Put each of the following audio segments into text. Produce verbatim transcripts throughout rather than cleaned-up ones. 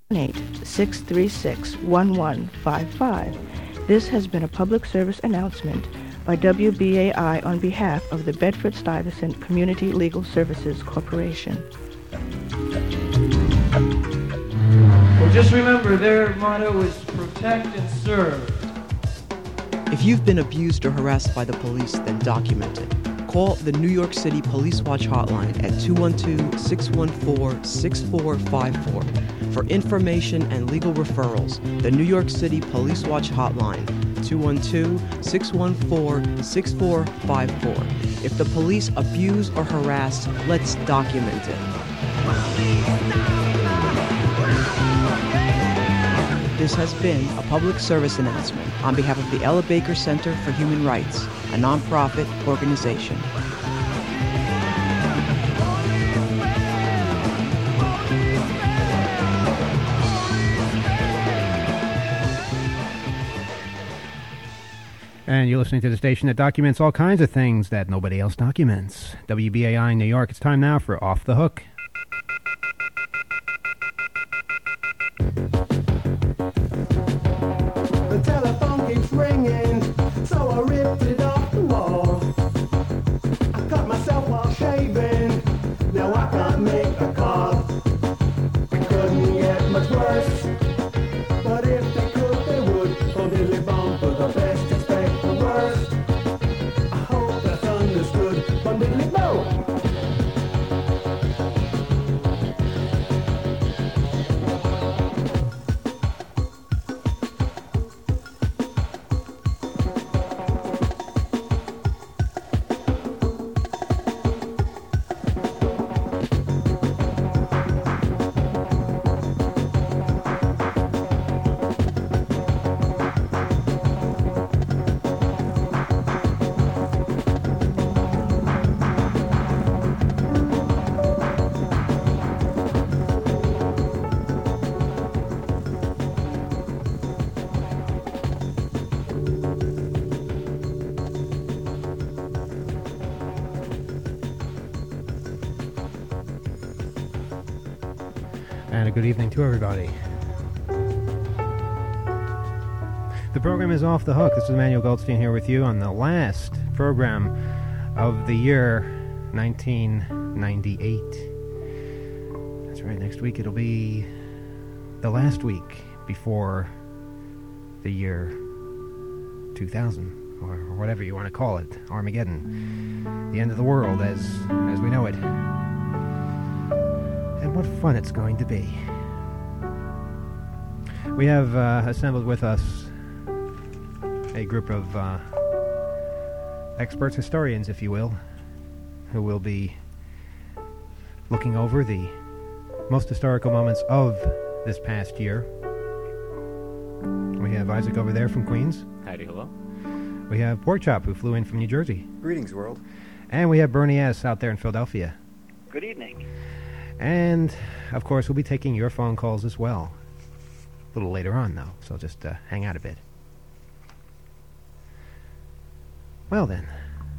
eight six three six, one one five five. This has been a public service announcement by W B A I on behalf of the Bedford-Stuyvesant Community Legal Services Corporation. Well, just remember, their motto is protect and serve. If you've been abused or harassed by the police, then document it. Call the New York City Police Watch hotline at two one two, six one four, six four five four. For information and legal referrals, the New York City Police Watch hotline, two one two, six one four, six four five four. If the police abuse or harass, let's document it. This has been a public service announcement on behalf of the Ella Baker Center for Human Rights, a nonprofit organization. And you're listening to the station that documents all kinds of things that nobody else documents. W B A I in New York. It's time now for Off the Hook. The telephone keeps ringing, so I ripped it off the wall. I cut myself while shaving, now I can't make a call. It couldn't get much worse, but if they could, they would. Oh, diddly bum for the best, expect the worst. I hope that's understood, but diddly bo. And a good evening to everybody. The program is Off the Hook. This is Emmanuel Goldstein here with you on the last program of the year nineteen ninety-eight. That's right, next week it'll be the last week before the year two thousand, or, or whatever you want to call it, Armageddon, the end of the world as as we know it. And what fun it's going to be. We have uh, assembled with us a group of uh, experts, historians, if you will, who will be looking over the most historical moments of this past year. We have Isaac over there from Queens. Howdy, hello. We have Porkchop, who flew in from New Jersey. Greetings, world. And we have Bernie S. out there in Philadelphia. Good evening. And, of course, we'll be taking your phone calls as well. A little later on, though, so just uh, hang out a bit. Well, then.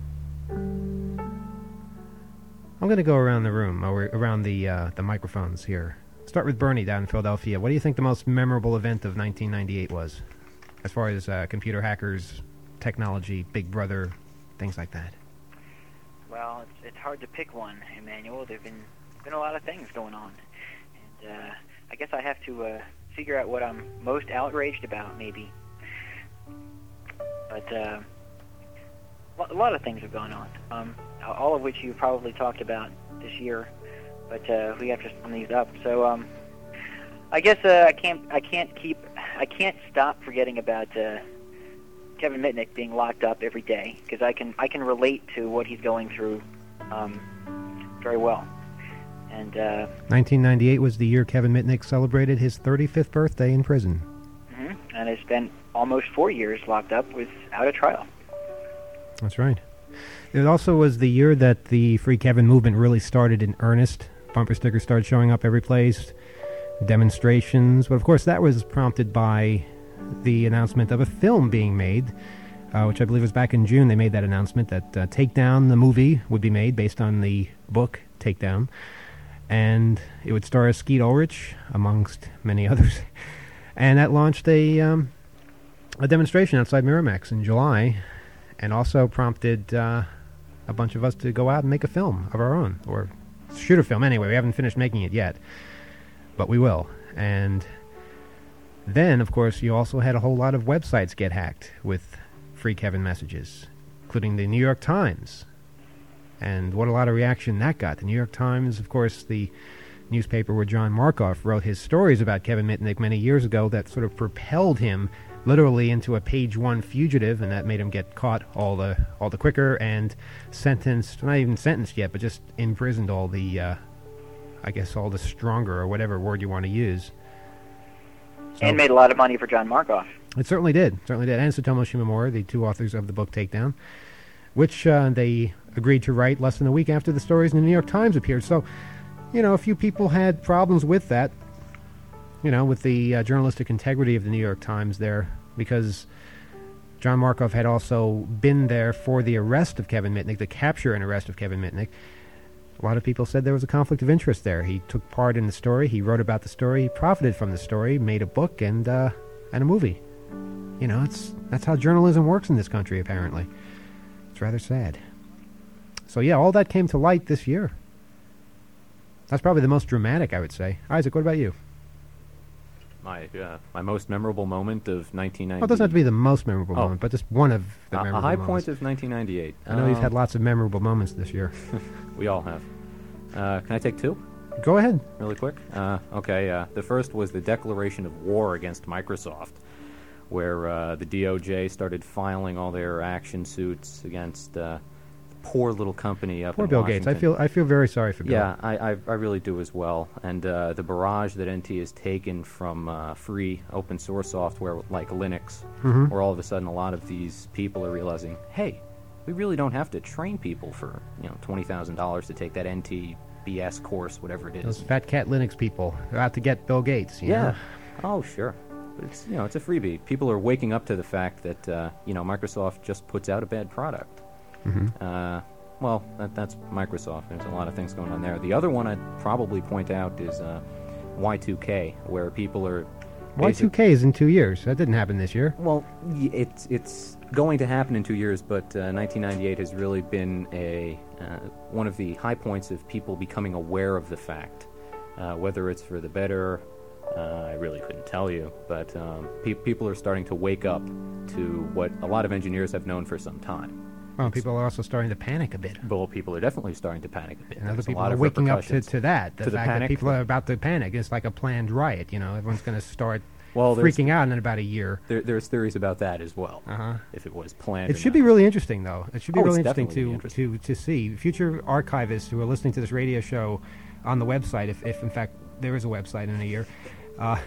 I'm going to go around the room, or around the uh, the microphones here. Start with Bernie down in Philadelphia. What do you think the most memorable event of nineteen ninety-eight was? As far as uh, computer hackers, technology, Big Brother, things like that. Well, it's, it's hard to pick one, Emmanuel. There have been, been a lot of things going on. And uh, I guess I have to uh, figure out what I'm most outraged about, maybe. But uh, a lot of things have gone on, um, all of which you probably talked about this year. But uh, we have to sum these up. So um, I guess uh, I can't I can't keep I can't stop forgetting about uh, Kevin Mitnick being locked up every day, because I can I can relate to what he's going through um, very well. And uh, nineteen ninety-eight was the year Kevin Mitnick celebrated his thirty-fifth birthday in prison. Mm-hmm. And has spent almost four years locked up without a trial. That's right. It also was the year that the Free Kevin movement really started in earnest. Bumper stickers started showing up every place, demonstrations. But of course, that was prompted by the announcement of a film being made, uh, which I believe was back in June. They made that announcement that uh, Takedown, the movie, would be made based on the book Takedown. and it would star Skeet Ulrich, amongst many others. And that launched a um, a demonstration outside Miramax in July, and also prompted uh, a bunch of us to go out and make a film of our own, or shoot a film anyway. We haven't finished making it yet, but we will. And then, of course, you also had a whole lot of websites get hacked with Free Kevin messages, including the New York Times. And what a lot of reaction that got. The New York Times, of course, the newspaper where John Markoff wrote his stories about Kevin Mitnick many years ago, that sort of propelled him literally into a page one fugitive, and that made him get caught all the all the quicker and sentenced, not even sentenced yet, but just imprisoned all the, uh, I guess, all the stronger, or whatever word you want to use. So, and made a lot of money for John Markoff. It certainly did, certainly did. And Tsutomu Shimomura, the two authors of the book Takedown, which uh, they agreed to write less than a week after the stories in the New York Times appeared. So, you know, a few people had problems with that, you know, with the uh, journalistic integrity of the New York Times there, because John Markoff had also been there for the arrest of Kevin Mitnick, the capture and arrest of Kevin Mitnick. A lot of people said there was a conflict of interest there. He took part in the story, he wrote about the story, he profited from the story, made a book and uh, and a movie. You know, it's that's how journalism works in this country, apparently. It's rather sad. So yeah, all that came to light this year. That's probably the most dramatic, I would say. Isaac, what about you? My uh, my most memorable moment of nineteen ninety. Well, it doesn't have to be the most memorable oh. moment, but just one of the uh, memorable A high moments. point of nineteen ninety-eight. I know um, you've had lots of memorable moments this year. We all have. Uh, can I take two? Go ahead. Really quick? Uh, okay, uh, the first was the declaration of war against Microsoft, where uh, the D O J started filing all their action suits against uh, the poor little company up Poor in Bill Washington. Gates. I feel I feel very sorry for Bill. Yeah, I, I, I really do as well. And uh, the barrage that N T has taken from uh, free open source software like Linux, Mm-hmm. where all of a sudden a lot of these people are realizing, hey, we really don't have to train people for you know twenty thousand dollars to take that N T B S course, whatever it is. Those fat cat Linux people, they're out to get Bill Gates. You Yeah. know? Oh, sure. But it's you know it's a freebie. People are waking up to the fact that uh, you know Microsoft just puts out a bad product. Mhm. Uh, well, that, that's Microsoft. There's a lot of things going on there. The other one I'd probably point out is uh, Y two K, where people are Y two K is in two years. That didn't happen this year. Well, y- it's it's going to happen in two years, but uh, nineteen ninety-eight has really been a uh, one of the high points of people becoming aware of the fact, uh, whether it's for the better. Uh, I really couldn't tell you, but um, pe- people are starting to wake up to what a lot of engineers have known for some time. Well, people are also starting to panic a bit. Well, people are definitely starting to panic a bit. And other There's a people lot are of waking up to, repercussions to that. The to the fact that panic. people are about to panic. It's like a planned riot, you know. Everyone's going to start Well, there's- freaking out in about a year. There, there's theories about that as well. Uh-huh. If it was planned. It or should not. be really interesting, though. It should be Oh, really it's interesting definitely to, interesting. to to see. Future archivists who are listening to this radio show on the website, if, if in fact there is a website in a year, uh,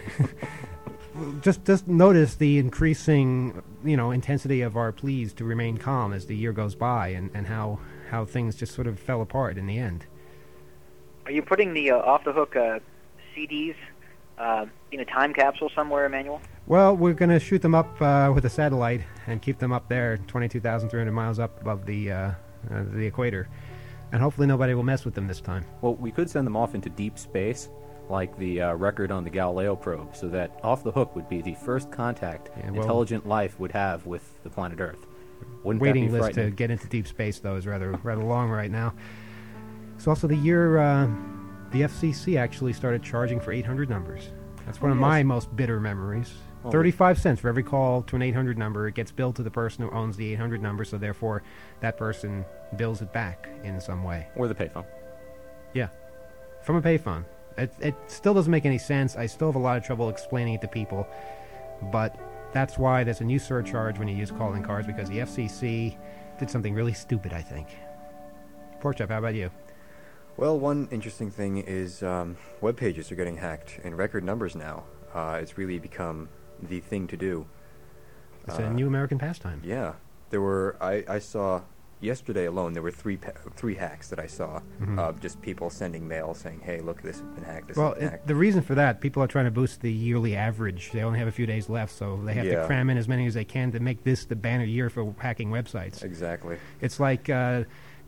just just notice the increasing, you know, intensity of our pleas to remain calm as the year goes by, and, and how, how things just sort of fell apart in the end. Are you putting the uh, off the hook uh, C Ds uh, in a time capsule somewhere, Emmanuel? Well, we're going to shoot them up uh, with a satellite and keep them up there, twenty-two thousand three hundred miles up above the uh, uh, the equator, and hopefully nobody will mess with them this time. Well, we could send them off into deep space, like the uh, record on the Galileo probe, so that Off the Hook would be the first contact Yeah, well- intelligent life would have with the planet Earth. Wouldn't Waiting that be list to frightening? get into deep space, though, is rather rather long right now. It's also the year uh, the F C C actually started charging for eight hundred numbers. That's one Oh, of yes. my most bitter memories. Well, thirty-five cents for every call to an eight hundred number. It gets billed to the person who owns the eight hundred number, so therefore that person bills it back in some way. Or the payphone. Yeah, from a payphone. It, it still doesn't make any sense. I still have a lot of trouble explaining it to people, but that's why there's a new surcharge when you use calling cards, because the F C C did something really stupid, I think. Porkchop, how about you? Well, one interesting thing is um, web pages are getting hacked in record numbers now. Uh, it's really become the thing to do. It's Uh, a new American pastime. Yeah, there were. I, I saw yesterday alone. There were three pa- three hacks that I saw. Mhm. Uh, just people sending mail saying, "Hey, look, this has been hacked. This Well, has been it, hacked." the reason for that, people are trying to boost the yearly average. They only have a few days left, so they have to Yeah. cram in as many as they can to make this the banner year for hacking websites. Exactly. It's like uh,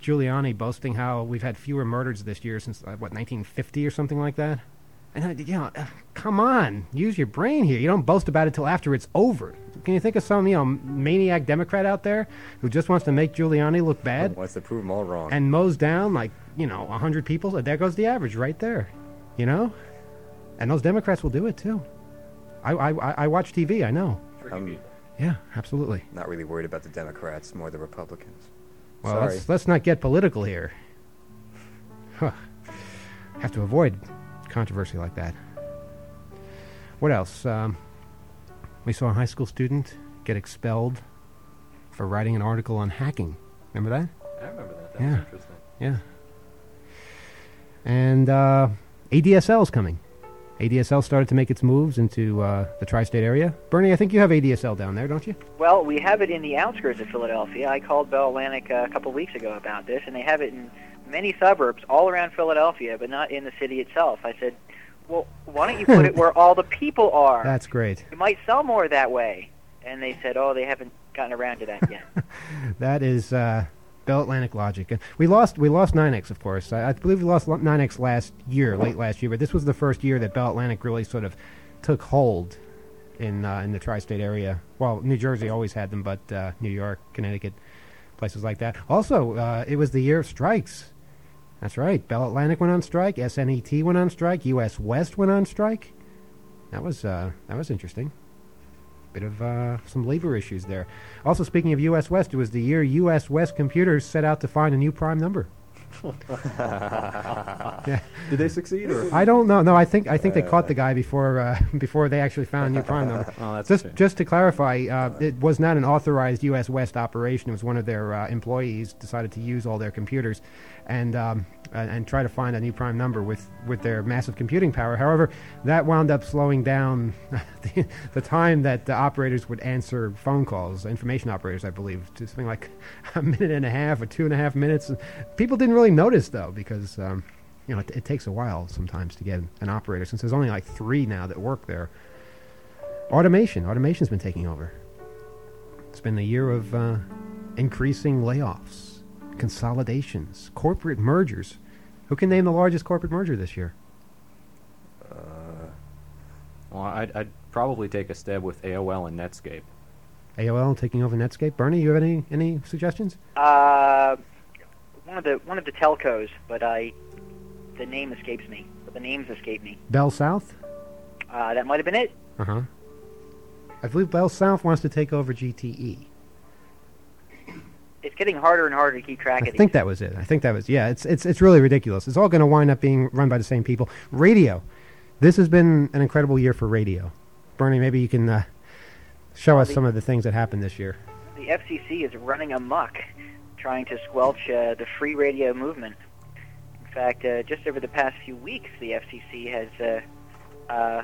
Giuliani boasting how we've had fewer murders this year since, uh, what, nineteen fifty or something like that? And, I, you know, uh, come on, use your brain here. You don't boast about it till after it's over. Can you think of some, you know, maniac Democrat out there who just wants to make Giuliani look bad? Wants to prove them all wrong. And mows down, like, you know, one hundred people? So there goes the average right there, you know? And those Democrats will do it, too. I, I, I I watch T V, I know. I'm Yeah, absolutely. not really worried about the Democrats, more the Republicans. Well, Sorry. let's, let's not get political here. Huh. Have to avoid controversy like that. What else? Um, we saw a high school student get expelled for writing an article on hacking. Remember that? I remember that. That Yeah. was interesting. Yeah. And uh, A D S L is coming. A D S L started to make its moves into uh, the tri-state area. Bernie, I think you have A D S L down there, don't you? Well, we have it in the outskirts of Philadelphia. I called Bell Atlantic uh, a couple of weeks ago about this, and they have it in many suburbs all around Philadelphia, but not in the city itself. I said, well, why don't you put it where all the people are? That's great. You might sell more that way. And they said, oh, they haven't gotten around to that yet. That is uh, Bell Atlantic logic. And we lost we lost nine X, of course. I, I believe we lost nine X last year, late last year, but this was the first year that Bell Atlantic really sort of took hold in uh, in the tri-state area. Well, New Jersey always had them, but uh, New York, Connecticut, places like that. Also, uh, it was the year of strikes. That's right. Bell Atlantic went on strike. S N E T went on strike. U S West went on strike. That was uh, that was interesting. Bit of uh, some labor issues there. Also, speaking of U S West, it was the year U S West Computers set out to find a new prime number. Yeah. Did they succeed? Or? I don't know. No, I think I think they caught the guy before uh, before they actually found a new prime number. Oh, that's just a shame. just to clarify, uh, it was not an authorized U S West operation. It was one of their uh, employees decided to use all their computers and um, and, and try to find a new prime number with, with their massive computing power. However, that wound up slowing down the, the time that the operators would answer phone calls, information operators, I believe, to something like a minute and a half or two and a half minutes. People didn't really notice, though, because um, you know it, it takes a while sometimes to get an operator, since there's only like three now that work there. Automation. Automation's been taking over. It's been the year of uh, increasing layoffs, consolidations, corporate mergers. Who can name the largest corporate merger this year? Uh, well, I'd, I'd probably take a stab with A O L and Netscape. A O L taking over Netscape. Bernie, you have any any suggestions? Uh, one of the one of the telcos, but I the name escapes me. But the names escape me. Bell South? Uh, that might have been it. Uh-huh. I believe Bell South wants to take over G T E. It's getting harder and harder to keep track I of these. think that was it. I think that was, yeah, it's it's it's really ridiculous. It's all going to wind up being run by the same people. Radio. This has been an incredible year for radio. Bernie, maybe you can uh, show Well, us the- some of the things that happened this year. The F C C is running amok, trying to squelch uh, the free radio movement. In fact, uh, just over the past few weeks, the F C C has uh, uh,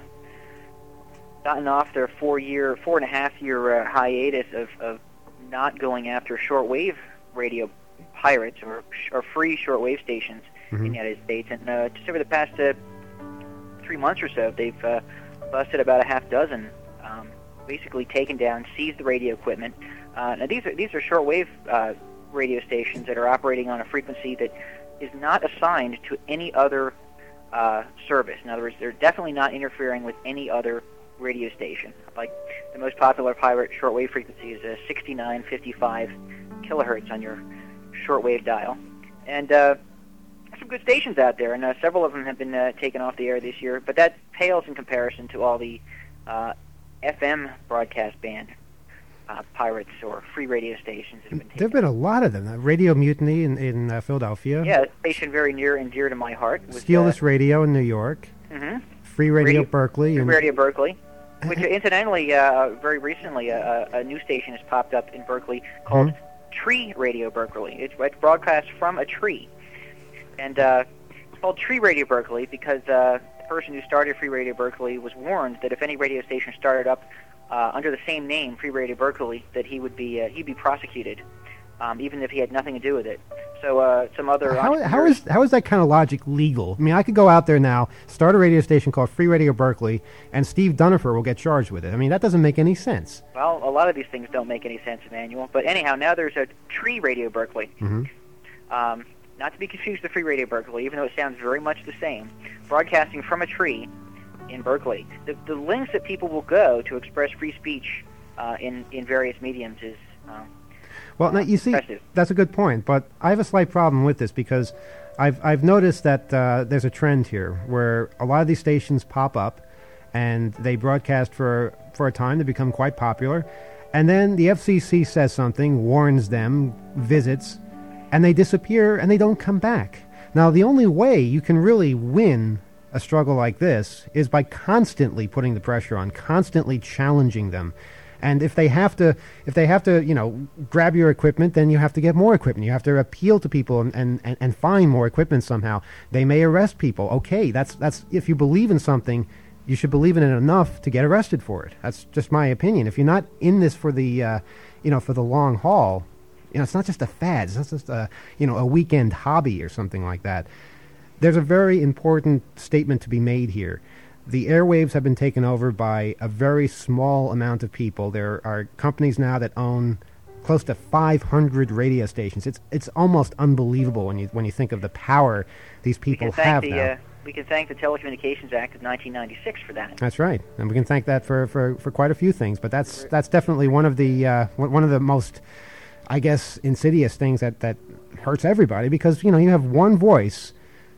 gotten off their four-year, four and a half year uh, hiatus of, of not going after shortwave radio pirates or, sh- or free shortwave stations Mhm. in the United States. And uh, just over the past uh, three months or so, they've uh, busted about a half dozen, um, basically taken down, seized the radio equipment. Uh, now these are these are shortwave uh, radio stations that are operating on a frequency that is not assigned to any other uh, service. In other words, they're definitely not interfering with any other radio station. Like the most popular pirate shortwave frequency is uh, sixty-nine fifty-five kilohertz on your shortwave dial, and uh, there's some good stations out there, and uh, several of them have been uh, taken off the air this year. But that pales in comparison to all the uh, F M broadcast band uh, pirates or free radio stations that have been taken. There have been a lot of them. Uh, Radio Mutiny in, in uh, Philadelphia. Yeah, a station very near and dear to my heart. Was, Steal uh, This Radio in New York. mhm. Free Radio, Radio- Berkeley. Free and Radio Berkeley, which uh, incidentally, uh, very recently, uh, a, a new station has popped up in Berkeley called Mhm. Tree Radio Berkeley. It's, it's broadcast from a tree, and uh, it's called Tree Radio Berkeley because uh, the person who started Free Radio Berkeley was warned that if any radio station started up uh, under the same name, Free Radio Berkeley, that he would be uh, he'd be prosecuted, um, even if he had nothing to do with it. So uh, some other How, how entrepreneurs- is how is that kind of logic legal? I mean, I could go out there now, start a radio station called Free Radio Berkeley, and Steve Dunifer will get charged with it. I mean, that doesn't make any sense. Well, a lot of these things don't make any sense, Emmanuel. But anyhow, now there's a Tree Radio Berkeley. Mm-hmm. Um, not to be confused with Free Radio Berkeley, even though it sounds very much the same. Broadcasting from a tree in Berkeley. The, the links that people will go to express free speech uh, in, in various mediums is uh, Well, now, you see, impressive. That's a good point, but I have a slight problem with this because I've, I've noticed that uh, there's a trend here where a lot of these stations pop up and they broadcast for, for a time, they become quite popular, and then the F C C says something, warns them, visits, and they disappear and they don't come back. Now, the only way you can really win a struggle like this is by constantly putting the pressure on, constantly challenging them. And if they have to, if they have to, you know, grab your equipment, then you have to get more equipment. You have to appeal to people and, and, and, and find more equipment somehow. They may arrest people. Okay, that's that's if you believe in something, you should believe in it enough to get arrested for it. That's just my opinion. If you're not in this for the, uh, you know, for the long haul, you know, it's not just a fad. It's not just a, you know, a weekend hobby or something like that. There's a very important statement to be made here. The airwaves have been taken over by a very small amount of people. There are companies now that own close to five hundred radio stations. It's it's almost unbelievable when you when you think of the power these people we can thank have the, now. Uh, we can thank the Telecommunications Act of nineteen ninety-six for that. That's right, and we can thank that for, for, for quite a few things. But that's that's definitely one of the uh, one of the most, I guess, insidious things that, that hurts everybody, because you know you have one voice,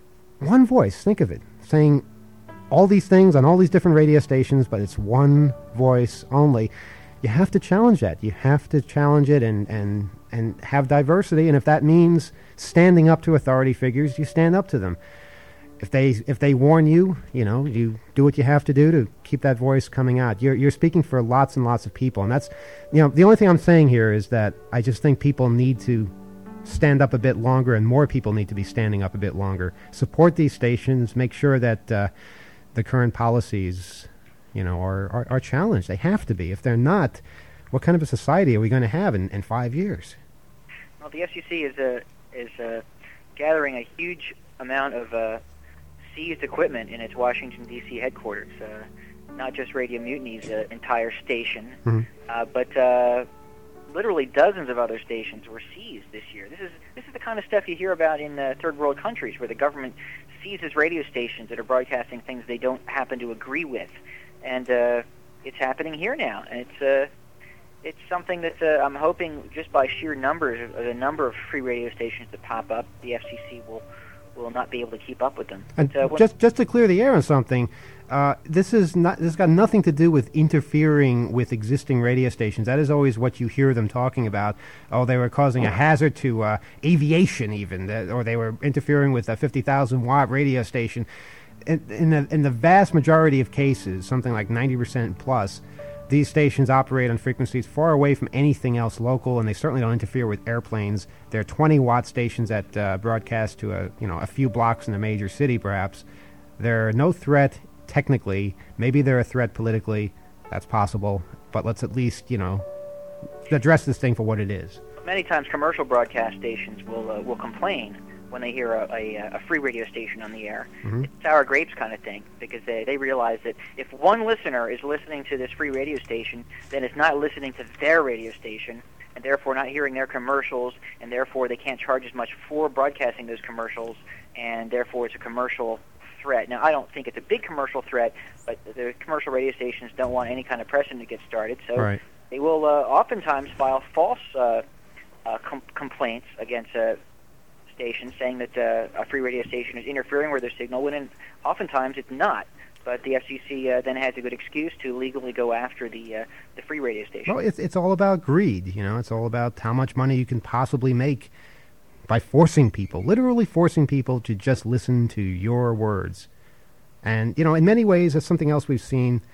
one voice. Think of it, saying all these things on all these different radio stations, but it's one voice only. You have to challenge that. You have to challenge it and, and, and have diversity. And if that means standing up to authority figures, you stand up to them. If they if they warn you, you know, you do what you have to do to keep that voice coming out. You're you're speaking for lots and lots of people, and that's, you know, the only thing I'm saying here is that I just think people need to stand up a bit longer, and more people need to be standing up a bit longer. Support these stations. Make sure that uh, the current policies, you know, are, are, are challenged. They have to be. If they're not, what kind of a society are we going to have in, in five years? Well, the F C C is uh, is uh, gathering a huge amount of uh, seized equipment in its Washington, D C headquarters. Uh, not just Radio Mutiny's uh, entire station, Mm-hmm. uh, but uh, literally dozens of other stations were seized this year. This is this is the kind of stuff you hear about in uh, third world countries, where the government seizes radio stations that are broadcasting things they don't happen to agree with, and uh, it's happening here now. And it's uh, it's something that uh, I'm hoping, just by sheer numbers of the number of free radio stations that pop up, the F C C will will not be able to keep up with them. And But, uh, when- just just to clear the air on something, uh, this is not this has got nothing to do with interfering with existing radio stations. That is always what you hear them talking about. Oh, they were causing a hazard to uh, aviation, even, that, or they were interfering with a fifty thousand watt radio station. In, in the in the vast majority of cases, something like ninety percent plus, these stations operate on frequencies far away from anything else local, and they certainly don't interfere with airplanes. They're twenty watt stations that uh, broadcast to a you know a few blocks in a major city, perhaps. They're no threat technically. Maybe they're a threat politically. That's possible. But let's at least you know address this thing for what it is. many times commercial broadcast stations will uh, will complain when they hear a, a, a free radio station on the air. Mm-hmm. It's sour grapes kind of thing, because they, they realize that if one listener is listening to this free radio station, then it's not listening to their radio station, and therefore not hearing their commercials, and therefore they can't charge as much for broadcasting those commercials, and therefore it's a commercial threat. Now, I don't think it's a big commercial threat, but the commercial radio stations don't want any kind of precedent to get started, so Right. they will uh, oftentimes file false uh, uh, com- complaints against uh, stations, saying that uh, a free radio station is interfering with their signal, when in, oftentimes it's not. But the F C C uh, then has a good excuse to legally go after the uh, the free radio station. Well, it's it's all about greed, you know. It's all about how much money you can possibly make by forcing people, literally forcing people to just listen to your words. And, you know, in many ways, that's something else we've seen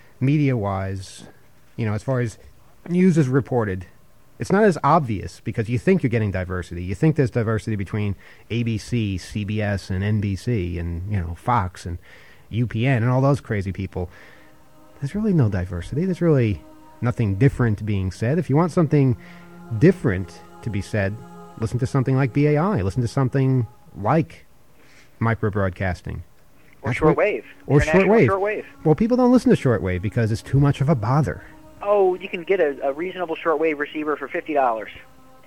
media-wise, you know, as far as news is reported. It's not as obvious because you think you're getting diversity. You think there's diversity between A B C, C B S, and N B C, and, you know, Fox, and U P N, and all those crazy people. There's really no diversity. There's really nothing different being said. If you want something different to be said, listen to something like B A I. Listen to something like microbroadcasting. Or That's what- shortwave. Or International shortwave. shortwave. Well, people don't listen to shortwave because it's too much of a bother. Oh, you can get a, a reasonable shortwave receiver for fifty dollars,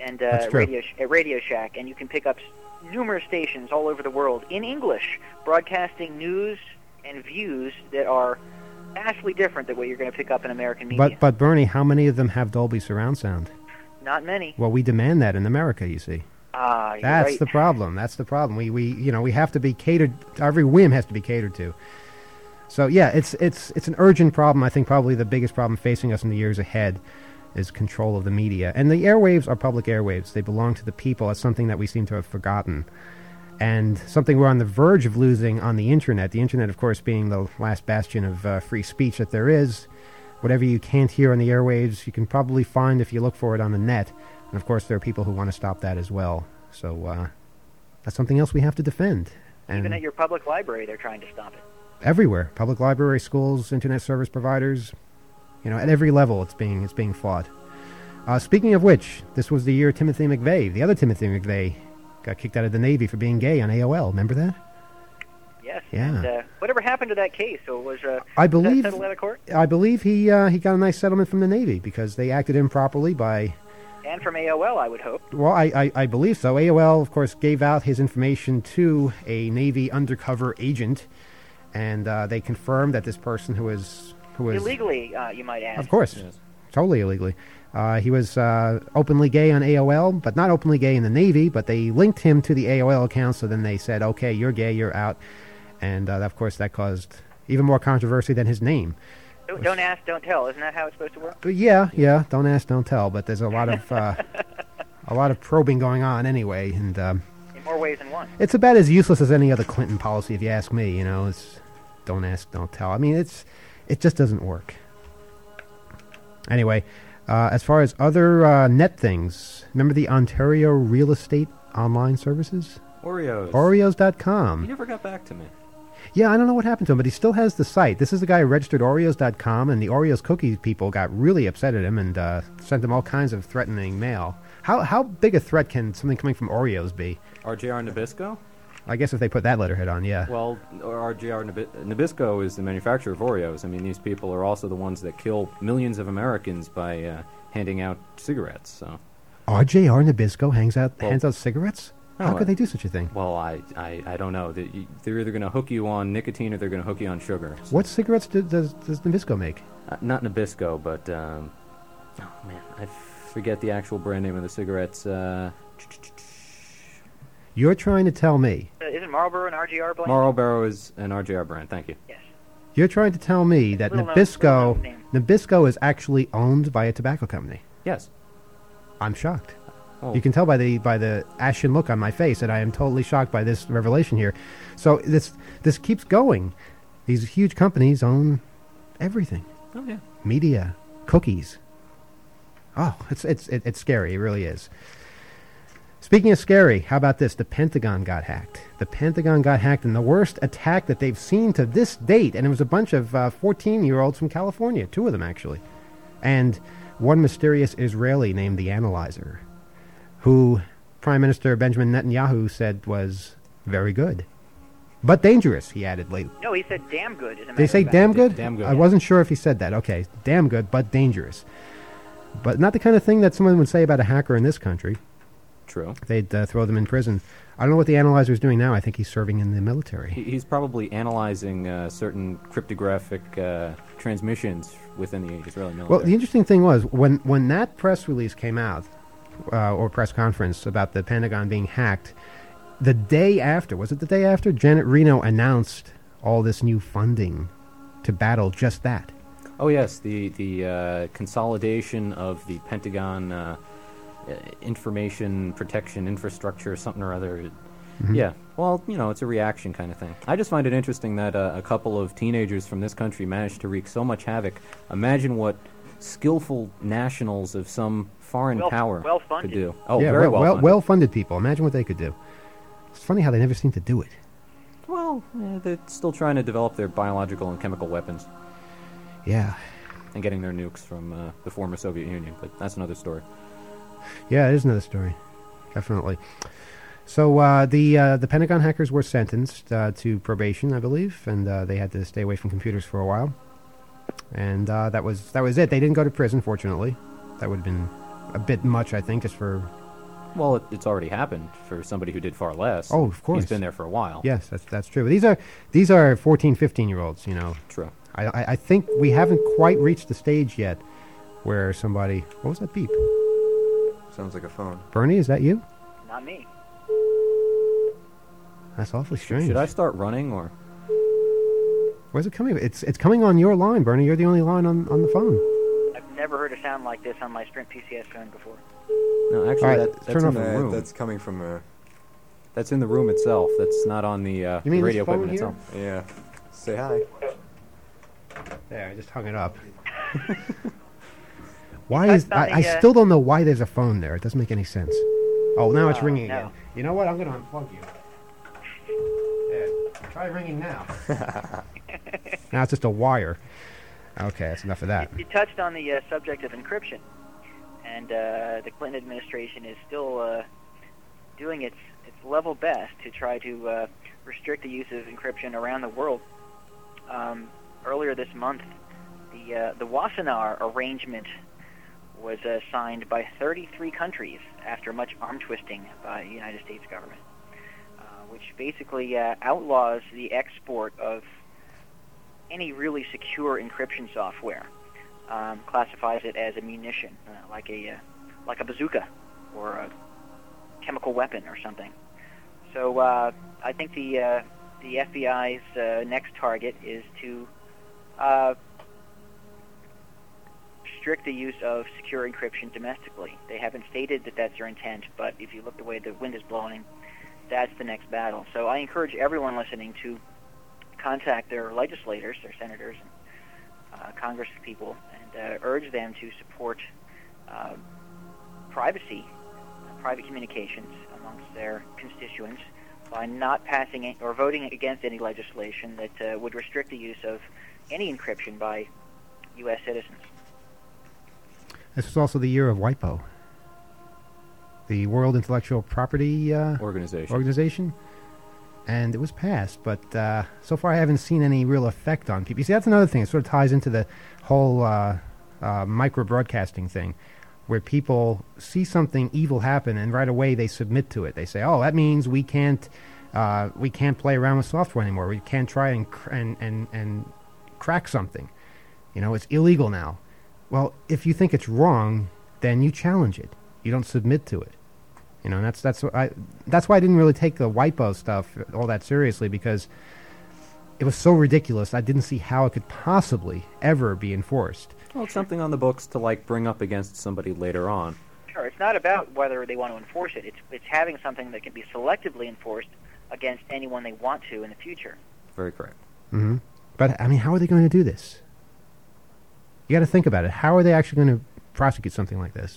and That's uh, true. Radio Sh- at Radio Shack, and you can pick up s- numerous stations all over the world in English, broadcasting news and views that are vastly different than what you're going to pick up in American media. But but Bernie, how many of them have Dolby surround sound? Not many. Well, we demand that in America, you see. Ah, you're That's right. the problem. That's the problem. We we you know we have to be catered. Every whim has to be catered to. So yeah, it's it's it's an urgent problem. I think probably the biggest problem facing us in the years ahead is control of the media. And the airwaves are public airwaves. They belong to the people. That's something that we seem to have forgotten. And something we're on the verge of losing on the internet. The internet, of course, being the last bastion of uh, free speech that there is. Whatever you can't hear on the airwaves, you can probably find if you look for it on the net. And of course, there are people who want to stop that as well. So uh, that's something else we have to defend. And Even at your public library, they're trying to stop it. everywhere, public library, schools, internet service providers, you know, at every level, it's being it's being fought. Uh, speaking of which, this was the year Timothy McVeigh, the other Timothy McVeigh, got kicked out of the Navy for being gay on A O L. Remember that? Yes. Yeah. And, uh, whatever happened to that case? So was uh, I was believe that settled out of court? I believe he uh, he got a nice settlement from the Navy because they acted improperly by. And from A O L, I would hope. Well, I, I, I believe so. A O L, of course, gave out his information to a Navy undercover agent, and uh, they confirmed that this person who was who was Illegally, uh, you might add. of course, totally illegally. Uh, he was uh, openly gay on A O L, but not openly gay in the Navy. But they linked him to the A O L account, so then they said, "Okay, you're gay, you're out," and uh, of course that caused even more controversy than his name. Don't, don't ask, don't tell. Isn't that how it's supposed to work? But yeah, yeah. Don't ask, don't tell. But there's a lot of uh, a lot of probing going on anyway, and um, In more ways than one. it's about as useless as any other Clinton policy, if you ask me. You know, it's don't ask, don't tell. I mean, it's it just doesn't work. Anyway, uh, as far as other uh, net things, remember the Ontario Real Estate Online Services? Oreos. Oreos dot com. He never got back to me. Yeah, I don't know what happened to him, but he still has the site. This is the guy who registered Oreos dot com, and the Oreos cookie people got really upset at him and uh, sent him all kinds of threatening mail. How how big a threat can something coming from Oreos be? R J R Nabisco? I guess if they put that letterhead on, yeah. Well, R J R Nabi- Nabisco is the manufacturer of Oreos. I mean, these people are also the ones that kill millions of Americans by uh, handing out cigarettes. So, R J R Nabisco hangs out Well, hands out cigarettes? How no, could I- they do such a thing? well, I, I, I don't know. They- you- They're either going to hook you on nicotine or they're going to hook you on sugar. So- What cigarettes do, does does Nabisco make? Uh, not Nabisco, but um, oh man, I forget the actual brand name of the cigarettes. Uh, You're trying to tell me, Uh, isn't Marlboro an R G R brand? Marlboro is an R J R brand. Thank you. Yes. you're trying to tell me that Little known- Nabisco little known name. Nabisco is actually owned by a tobacco company. Yes. I'm shocked. Oh. You can tell by the by the ashen look on my face that I am totally shocked by this revelation here. So this this keeps going. These huge companies own everything: Oh yeah. media, cookies. Oh, it's it's it, it's scary. It really is. Speaking of scary, how about this? The Pentagon got hacked. The Pentagon got hacked in the worst attack that they've seen to this date, and it was a bunch of uh, fourteen-year-olds from California, two of them actually, and one mysterious Israeli named the Analyzer, who Prime Minister Benjamin Netanyahu said was very good. But dangerous, he added later. No, he said damn good. As a matter They say of fact. damn good? Damn good. I wasn't sure if he said that. Okay, damn good, but dangerous. But not the kind of thing that someone would say about a hacker in this country. True. They'd uh, throw them in prison. I don't know what the Analyzer is doing now. I think he's serving in the military. He, he's probably analyzing uh, certain cryptographic uh, transmissions within the Israeli military. Well, the interesting thing was, when, when that press release came out, uh, or press conference about the Pentagon being hacked, the day after, was it the day after, Janet Reno announced all this new funding to battle just that. Oh yes, the the uh, consolidation of the Pentagon uh, uh, information protection infrastructure, something or other. Mhm. Yeah, well, you know, it's a reaction kind of thing. I just find it interesting that uh, a couple of teenagers from this country managed to wreak so much havoc. Imagine what skillful nationals of some foreign Well- power well-funded. could do. Oh, yeah, very well, well. well, funded. well-funded people. Imagine what they could do. It's funny how they never seem to do it. Well, yeah, they're still trying to develop their biological and chemical weapons Yeah. and getting their nukes from uh, the former Soviet Union, but that's another story. Yeah, it is another story. Definitely. So uh, the uh, the Pentagon hackers were sentenced uh, to probation, I believe, and uh, they had to stay away from computers for a while. And uh, that was that was it. They didn't go to prison, fortunately. That would have been a bit much, I think, just for Well, it, it's already happened for somebody who did far less. Oh, of course. He's been there for a while. Yes, that's that's true. But these are these are fourteen, fifteen-year-olds, you know. True. I, I, I think we haven't quite reached the stage yet where somebody... What was that beep? Sounds like a phone. Bernie, is that you? Not me. That's awfully strange. Should I start running, or...? Where's it coming? It's it's coming on your line, Bernie. You're the only line on, on the phone. I've never heard a sound like this on my Sprint P C S phone before. No, actually, All right, that, let's that's turn in off the Uh, room. that's coming from a... That's in the room itself. That's not on the, uh, You mean the this radio phone equipment here? itself. Yeah. Say hi. There, I just hung it up. Why I is... found I, I the, uh, still don't know why there's a phone there. It doesn't make any sense. Oh, now it's Oh, ringing no. again. You know what? I'm going to unplug you. There. Try ringing now. Now it's just a wire. Okay, that's enough of that. You touched on the uh, subject of encryption, and uh, the Clinton administration is still uh, doing its its level best to try to uh, restrict the use of encryption around the world. Um, earlier this month, the uh, the Wassenaar Arrangement was uh, signed by thirty-three countries after much arm twisting by the United States government, uh, which basically uh, outlaws the export of any really secure encryption software. Um, classifies it as a munition, uh, like a uh, like a bazooka or a chemical weapon or something. So uh, I think the uh, the F B I's uh, next target is to uh, restrict the use of secure encryption domestically. They haven't stated that that's their intent, but if you look the way the wind is blowing, that's the next battle. So I encourage everyone listening to contact their legislators, their senators, and uh, Congress people, and uh, urge them to support uh, privacy, uh, private communications amongst their constituents by not passing it or voting against any legislation that uh, would restrict the use of any encryption by U S citizens. This was also the year of WIPO, the World Intellectual Property uh, Organization. Organization. And it was passed, but uh, so far I haven't seen any real effect on people. You see, that's another thing. It sort of ties into the whole uh, uh, micro-broadcasting thing, where people see something evil happen, and right away they submit to it. They say, "Oh, that means we can't, uh, we can't play around with software anymore. We can't try and cr- and, and and crack something. You know, it's illegal now." Well, if you think it's wrong, then you challenge it. You don't submit to it. You know, and that's that's what I that's why I didn't really take the WIPO stuff all that seriously, because it was so ridiculous. I didn't see how it could possibly ever be enforced. Well, it's something on the books to, like, bring up against somebody later on. Sure, it's not about whether they want to enforce it. It's it's having something that can be selectively enforced against anyone they want to in the future. Very correct. Mm-hmm. But I mean, how are they going to do this? You got to think about it. How are they actually going to prosecute something like this?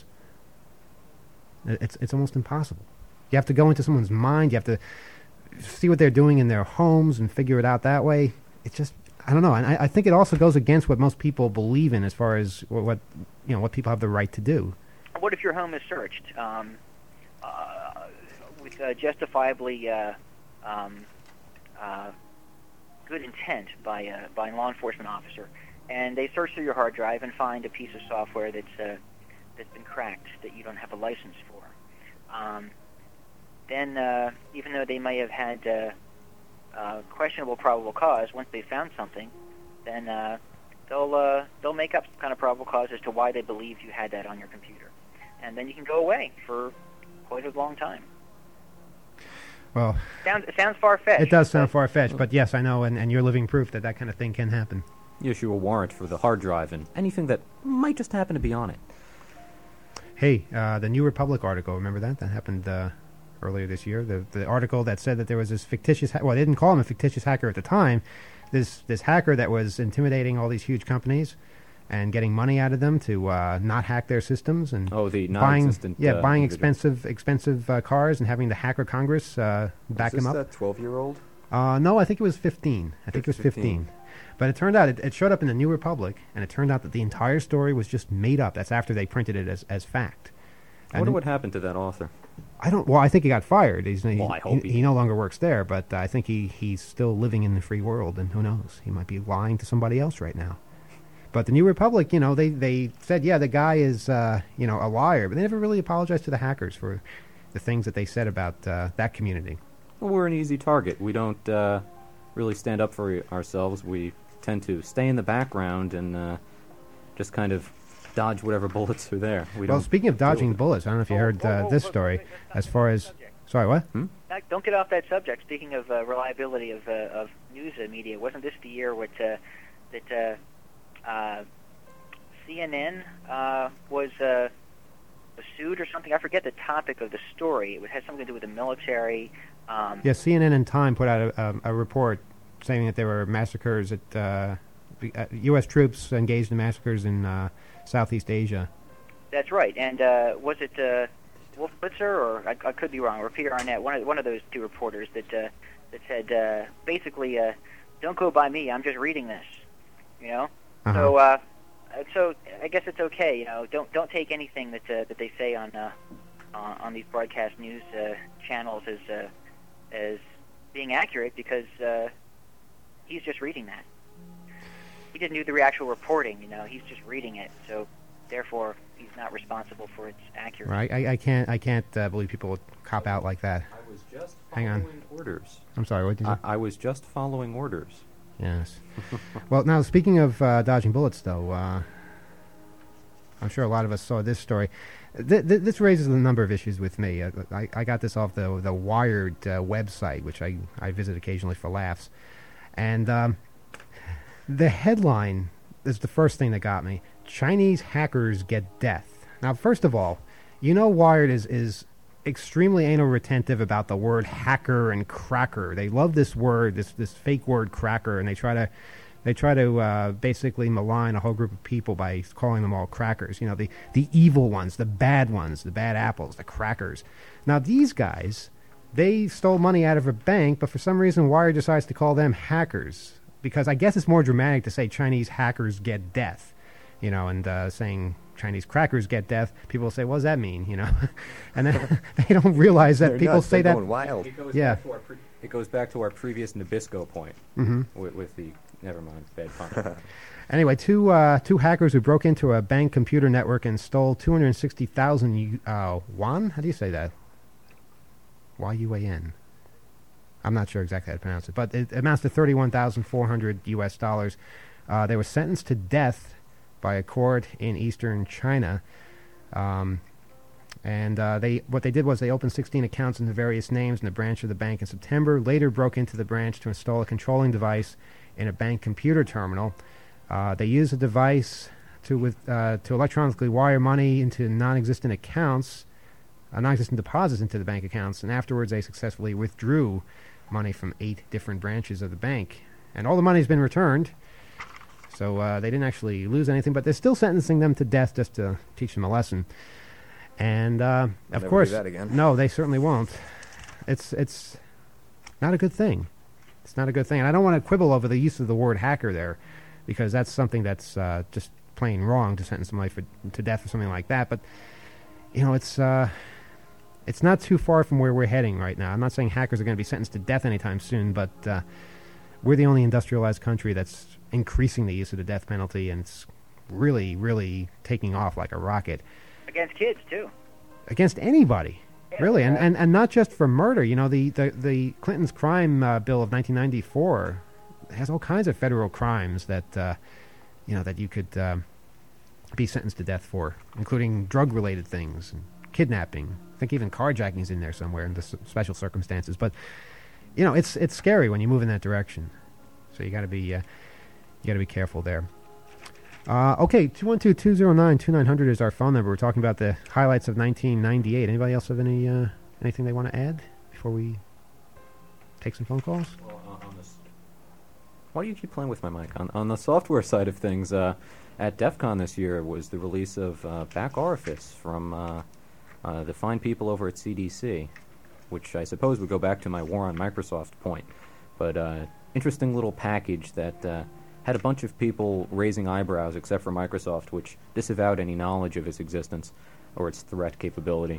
It's it's almost impossible. You have to go into someone's mind. You have to see what they're doing in their homes and figure it out that way. It's just, I don't know. And I, I think it also goes against what most people believe in as far as what, what you know what people have the right to do. What if your home is searched um, uh, with uh, justifiably uh, um, uh, good intent by uh, by a law enforcement officer, and they search through your hard drive and find a piece of software that's uh, that's been cracked that you don't have a license for? Um, then, uh, even though they may have had uh, uh, questionable probable cause, once they found something, then uh, they'll uh, they'll make up some kind of probable cause as to why they believe you had that on your computer, and then you can go away for quite a long time. Well, Sounds it sounds far-fetched. it does sound but- far-fetched, but yes, I know, and, and you're living proof that that kind of thing can happen. You issue a warrant for the hard drive and anything that might just happen to be on it. Hey, uh, the New Republic article, remember that? That happened uh, earlier this year. The the article that said that there was this fictitious, ha- well, they didn't call him a fictitious hacker at the time. This this hacker that was intimidating all these huge companies and getting money out of them to uh, not hack their systems and Oh, the buying, non-existent... yeah, uh, buying individual. expensive expensive uh, cars and having the hacker Congress uh, back Is him this up. that twelve-year-old? Uh, no, I think it was fifteen. I think it was fifteen. But it turned out, it, it showed up in the New Republic, and it turned out that the entire story was just made up. That's after they printed it as, as fact. I wonder And what happened to that author. I don't. Well, I think he got fired. He's, he, Well, I hope he, he he no longer works there, but I think he, he's still living in the free world, and who knows? He might be lying to somebody else right now. But the New Republic, you know, they, they said, yeah, the guy is, uh, you know, a liar, but they never really apologized to the hackers for, the things that they said about uh, that community. Well, we're an easy target. We don't uh, really stand up for ourselves. We tend to stay in the background and uh, just kind of dodge whatever bullets are there. We Well, don't speaking of dodging deal bullets, I don't know if you Oh, heard oh, uh, oh, this oh, story. wait, let's not As get far off as subject. sorry, what? Hmm? Now, don't get off that subject. Speaking of uh, reliability of, uh, of news uh, media, wasn't this the year with, uh, that uh, uh, C N N uh, was, uh, was sued or something? I forget the topic of the story. It had something to do with the military. Um, Yeah, C N N and Time put out a, a, a report saying that there were massacres at uh, uh, U S troops engaged in massacres in uh, Southeast Asia. That's right. And uh, was it uh, Wolf Blitzer, or I, I could be wrong, or Peter Arnett, one of one of those two reporters that uh, that said uh, basically, uh, "Don't go by me. I'm just reading this." You know. Uh-huh. So, uh, so I guess it's okay. You know, don't don't take anything that uh, that they say on uh, uh, on these broadcast news uh, channels as uh, as being accurate, because uh, he's just reading that. He didn't do the actual reporting. You know, he's just reading it. So, therefore, he's not responsible for its accuracy. Right? I, I can't I can't uh, believe people would cop out like that. I was just Hang on. following orders. I'm sorry. What did you? I, I was just following orders. Yes. Well, now speaking of uh, dodging bullets, though, uh, I'm sure a lot of us saw this story. Th- th- this raises a number of issues with me. Uh, I, I got this off the the Wired uh, website, which I, I visit occasionally for laughs. And um, the headline is the first thing that got me. Chinese hackers get death. Now, first of all, you know Wired is, is extremely anal retentive about the word hacker and cracker. They love this word, this this fake word cracker, and they try to they try to uh, basically malign a whole group of people by calling them all crackers. You know, the the evil ones, the bad ones, the bad apples, the crackers. Now these guys, they stole money out of a bank, but for some reason Wired decides to call them hackers, because I guess it's more dramatic to say Chinese hackers get death. You know, and uh, saying Chinese crackers get death, people will say, what does that mean? You know, and then they don't realize that They're people nuts. say They're that. going wild. It goes, Yeah. back to our pre- it goes back to our previous Nabisco point hmm with, with the, never mind, bad pun. Anyway, two uh, two hackers who broke into a bank computer network and stole two hundred sixty thousand uh, yuan. How do you say that? Y U A N. I'm not sure exactly how to pronounce it, but it amounts to thirty-one thousand four hundred U S dollars. Uh, they were sentenced to death by a court in eastern China. Um, and uh, they what they did was they opened sixteen accounts in the various names in the branch of the bank in September, later broke into the branch to install a controlling device in a bank computer terminal. Uh, they used the device to with uh, to electronically wire money into non-existent accounts, uh, non-existent deposits into the bank accounts, and afterwards they successfully withdrew money from eight different branches of the bank. And all the money has been returned. So uh, they didn't actually lose anything, but they're still sentencing them to death just to teach them a lesson. And uh, of never course, do that again. no, they certainly won't. It's it's not a good thing. It's not a good thing. And I don't want to quibble over the use of the word hacker there, because that's something that's uh, just plain wrong to sentence somebody for, to death for something like that. But you know, it's uh, it's not too far from where we're heading right now. I'm not saying hackers are going to be sentenced to death anytime soon, but uh, we're the only industrialized country that's increasing the use of the death penalty, and it's really, really taking off like a rocket. Against kids, too. Against anybody, Yeah, really, and, right. and and not just for murder. You know, the the, the Clinton's crime uh, bill of nineteen ninety-four has all kinds of federal crimes that uh, you know that you could uh, be sentenced to death for, including drug-related things, and kidnapping. I think even carjacking is in there somewhere in the s- special circumstances. But you know, it's it's scary when you move in that direction. So you got to be uh, you got to be careful there. Uh, okay, two one two, two zero nine, two nine zero zero is our phone number. We're talking about the highlights of nineteen ninety-eight. Anybody else have any uh, anything they want to add before we take some phone calls? Well, uh, on this, why do you keep playing with my mic? On, on the software side of things, uh, at DEF CON this year was the release of uh, Back Orifice from uh, uh, the fine people over at C D C, which I suppose would go back to my war on Microsoft point. But uh, interesting little package that uh, had a bunch of people raising eyebrows except for Microsoft, which disavowed any knowledge of its existence or its threat capability.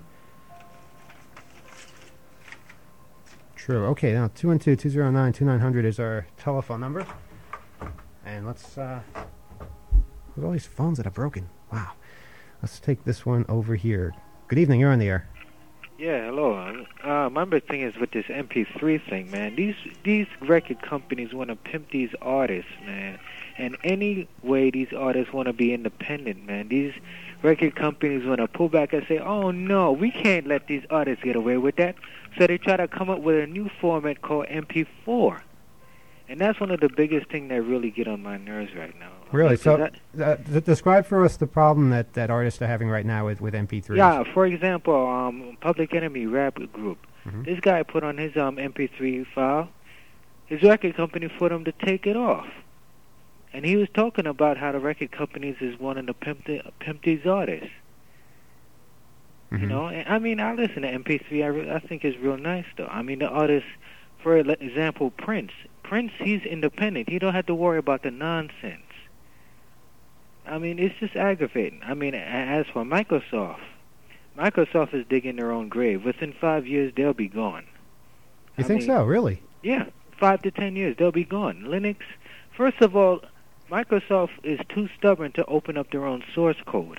True. Okay, now two one two, two zero nine, two nine zero zero is our telephone number. And let's, uh, look at all these phones that are broken. Wow. Let's take this one over here. Good evening, you're on the air. Yeah, hello. Uh, my big thing is with this M P three thing, man. These these record companies want to pimp these artists, man. And any way these artists want to be independent, man. These record companies want to pull back and say, oh, no, we can't let these artists get away with that. So they try to come up with a new format called M P four. And that's one of the biggest things that really get on my nerves right now. Really? Okay, So, that, uh, th- describe for us the problem that, that artists are having right now with, with M P threes. yeah, for example, um, Public Enemy rap group. Mhm. This guy put on his um, M P three file. His record company for him to take it off. And he was talking about how the record companies is wanting to pimp, the, pimp these artists. Mhm. You know, and, I mean, I listen to M P three. I, re- I think it's real nice, though. I mean, the artists, for example, Prince. Prince, he's independent. He don't have to worry about the nonsense. I mean, it's just aggravating. I mean, a- as for Microsoft, Microsoft is digging their own grave. Within five years, they'll be gone. You I think mean, so? Really? Yeah, five to ten years, they'll be gone. Linux, first of all, Microsoft is too stubborn to open up their own source code.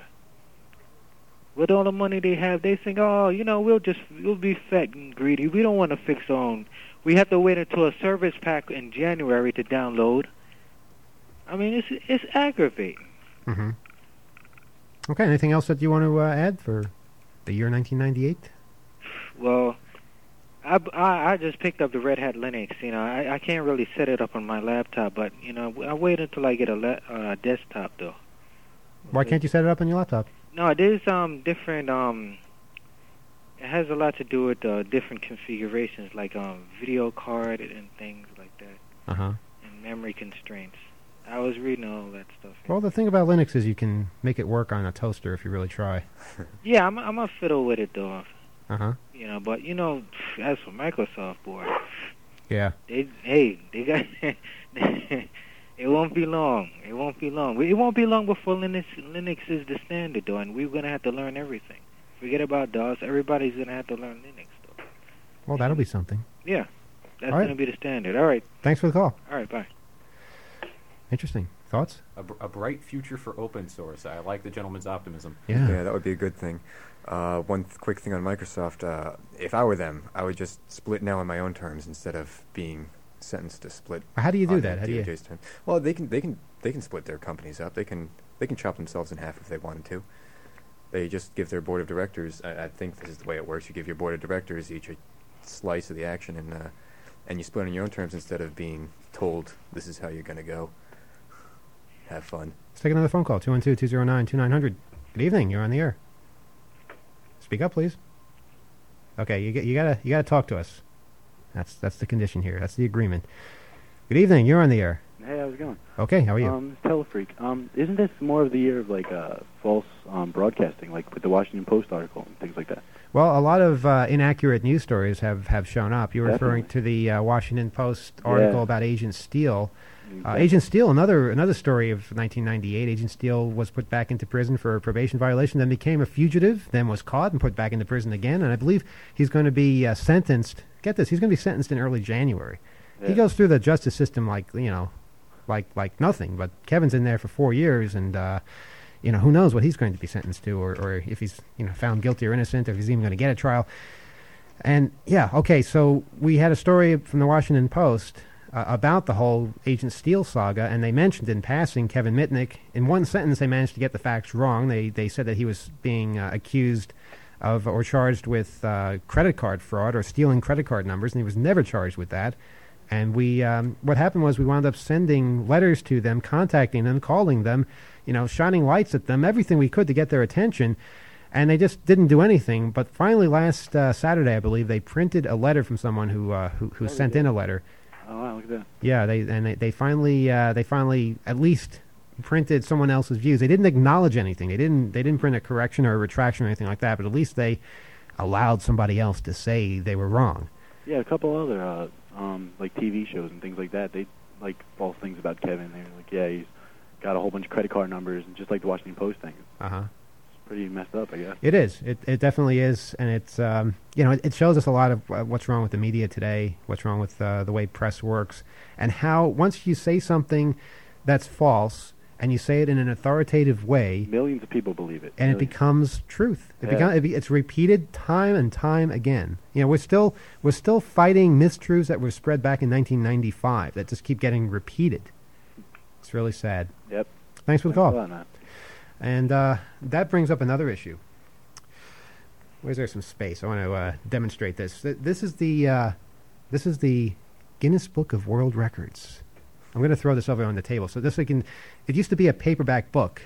With all the money they have, they think, oh, you know, we'll just we'll be fat and greedy. We don't want to fix our own. We have to wait until a service pack in January to download. I mean, it's it's aggravating. Mm-hmm. Okay, anything else that you want to uh, add for the year nineteen ninety-eight? Well, I, I, I just picked up the Red Hat Linux. You know, I, I can't really set it up on my laptop, but, you know, I wait until I get a le- uh, desktop, though. Why can't you set it up on your laptop? No, there's um different um. It has a lot to do with uh, different configurations, like um video card and things like that, Uh-huh. and memory constraints. I was reading all that stuff. Well, the thing about Linux is you can make it work on a toaster if you really try. Yeah, I'm I'm a fiddle with it though. Uh-huh. You know, but you know, as for Microsoft, boy, Yeah. they hey they got. It won't be long. It won't be long. It won't be long before Linux Linux is the standard, though, and we're gonna have to learn everything. Forget about DOS. Everybody's gonna have to learn Linux, though. Well, that'll be something. Yeah, that's All right. gonna be the standard. All right. Thanks for the call. All right. Bye. Interesting. Thoughts? A, br- a bright future for open source. I like the gentleman's optimism. Yeah. Yeah, that would be a good thing. Uh, one th- quick thing on Microsoft. Uh, if I were them, I would just split now on my own terms instead of being sentenced to split. How do you do on that? the How do you- D O J's term. Well, they can they can they can split their companies up. They can they can chop themselves in half if they wanted to. They just give their board of directors. I, I think this is the way it works. You give your board of directors each a slice of the action, and uh, and you split on your own terms instead of being told this is how you're going to go. Have fun. Let's take another phone call. two one two, two zero nine, two nine zero zero. Good evening. You're on the air. Speak up, please. Okay, you, get, you gotta you gotta talk to us. That's that's the condition here. That's the agreement. Good evening. You're on the air. Hey, how's it going? Okay, how are you? Um, it's Telefreak. Um, isn't this more of the year of like uh, false um, broadcasting, like with the Washington Post article and things like that? Well, a lot of uh, inaccurate news stories have, have shown up. You're referring to the uh, Washington Post article Yeah. about Agent Steele. Uh, Exactly. Agent Steele, another another story of nineteen ninety-eight. Agent Steele was put back into prison for a probation violation, then became a fugitive, then was caught and put back into prison again. And I believe he's going to be uh, sentenced. Get this, he's going to be sentenced in early January. He Yeah. goes through the justice system like you know, like like nothing. But Kevin's in there for four years, and uh, you know who knows what he's going to be sentenced to, or, or if he's you know found guilty or innocent, or if he's even going to get a trial. And yeah, okay, so we had a story from the Washington Post uh, about the whole Agent Steele saga, and they mentioned in passing Kevin Mitnick. In one sentence, they managed to get the facts wrong. They they said that he was being uh, accused of or charged with uh, credit card fraud or stealing credit card numbers, and he was never charged with that. And we, um, what happened was we wound up sending letters to them, contacting them, calling them, you know, shining lights at them, everything we could to get their attention. And they just didn't do anything. But finally, last uh, Saturday, I believe, they printed a letter from someone who uh, who, who Oh, sent they in did? a letter. Oh wow, look at that. Yeah, they and they, they finally uh, they finally at least printed someone else's views. They didn't acknowledge anything. They didn't they didn't print a correction or a retraction or anything like that. But at least they allowed somebody else to say they were wrong. Yeah, a couple other uh, um, like T V shows and things like that. They like false things about Kevin. They're like, yeah, he's got a whole bunch of credit card numbers, and just like the Washington Post thing. Uh huh. Pretty messed up, I guess. It is. It it definitely is, and it's um, you know it, it shows us a lot of uh, what's wrong with the media today, what's wrong with uh, the way press works, and how once you say something that's false and you say it in an authoritative way, millions of people believe it. and it Millions. becomes truth. It Yeah. become, it be, it's repeated time and time again. You know, we're still we're still fighting mistruths that were spread back in nineteen ninety-five that just keep getting repeated. It's really sad. Yep. Thanks for the Thanks a call. lot, man. And uh, that brings up another issue. Where's there some space? I want to uh, demonstrate this. Th- This is the uh, this is the Guinness Book of World Records. I'm going to throw this over on the table. So this we can. It used to be a paperback book,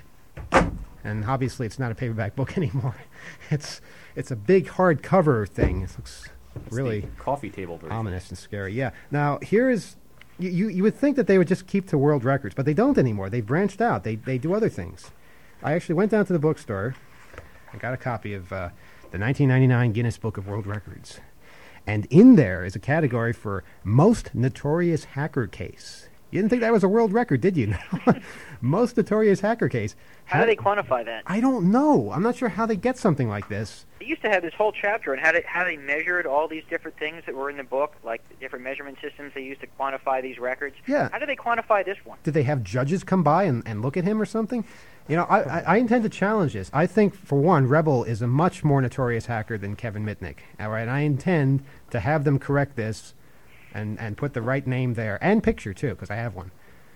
and obviously it's not a paperback book anymore. It's it's a big hardcover thing. It looks It's really the coffee table version. ominous and scary. Yeah. Now here is. You, you you would think that they would just keep to world records, but they don't anymore. They've branched out. They they do other things. I actually went down to the bookstore. I got a copy of uh, the nineteen ninety-nine Guinness Book of World Records. And in there is a category for most notorious hacker case. You didn't think that was a world record, did you? Most notorious hacker case. How do they quantify that? I don't know. I'm not sure how they get something like this. They used to have this whole chapter on how they, how they measured all these different things that were in the book, like the different measurement systems they used to quantify these records. Yeah. How do they quantify this one? Did they have judges come by and, and look at him or something? You know, I, I, I intend to challenge this. I think, for one, Rebel is a much more notorious hacker than Kevin Mitnick. All right, I intend to have them correct this and, and put the right name there. And picture, too, because I have one.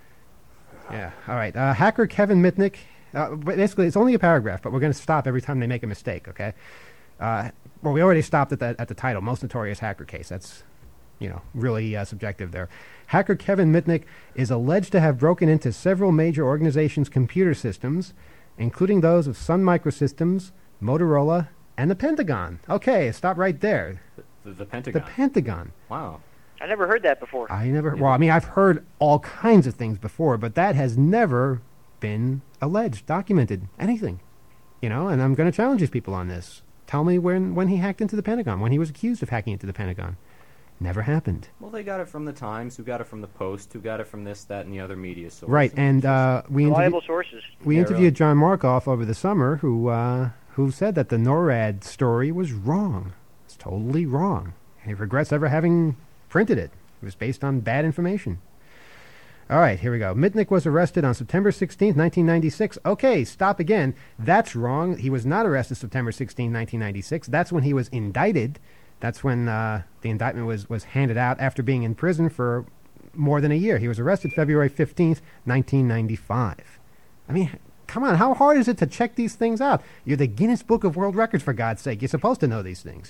Yeah, all right. Uh, hacker Kevin Mitnick. Uh, basically, it's only a paragraph, but we're going to stop every time they make a mistake, okay? Uh, well, we already stopped at the, at the title, Most Notorious Hacker Case. That's, you know, really uh, subjective there. Hacker Kevin Mitnick is alleged to have broken into several major organizations' computer systems, including those of Sun Microsystems, Motorola, and the Pentagon. Okay, stop right there. The, the Pentagon. The Pentagon. Wow. I never heard that before. I never, well, I mean, I've heard all kinds of things before, but that has never been alleged, documented, anything. You know, and I'm going to challenge these people on this. Tell me when, when he hacked into the Pentagon, when he was accused of hacking into the Pentagon. Never happened. Well, they got it from the Times, who got it from the Post, who got it from this, that, and the other media sources. Right, and uh, we Reliable interview- sources. we Yeah, interviewed really. John Markoff over the summer, who uh, who said that the NORAD story was wrong. It's totally wrong. And he regrets ever having printed it. It was based on bad information. All right, here we go. Mitnick was arrested on September sixteenth, nineteen ninety-six. Okay, stop again. That's wrong. He was not arrested September sixteenth, nineteen ninety-six. That's when he was indicted. That's when uh, the indictment was, was handed out after being in prison for more than a year. He was arrested February fifteenth, nineteen ninety-five. I mean, come on, how hard is it to check these things out? You're the Guinness Book of World Records, for God's sake. You're supposed to know these things.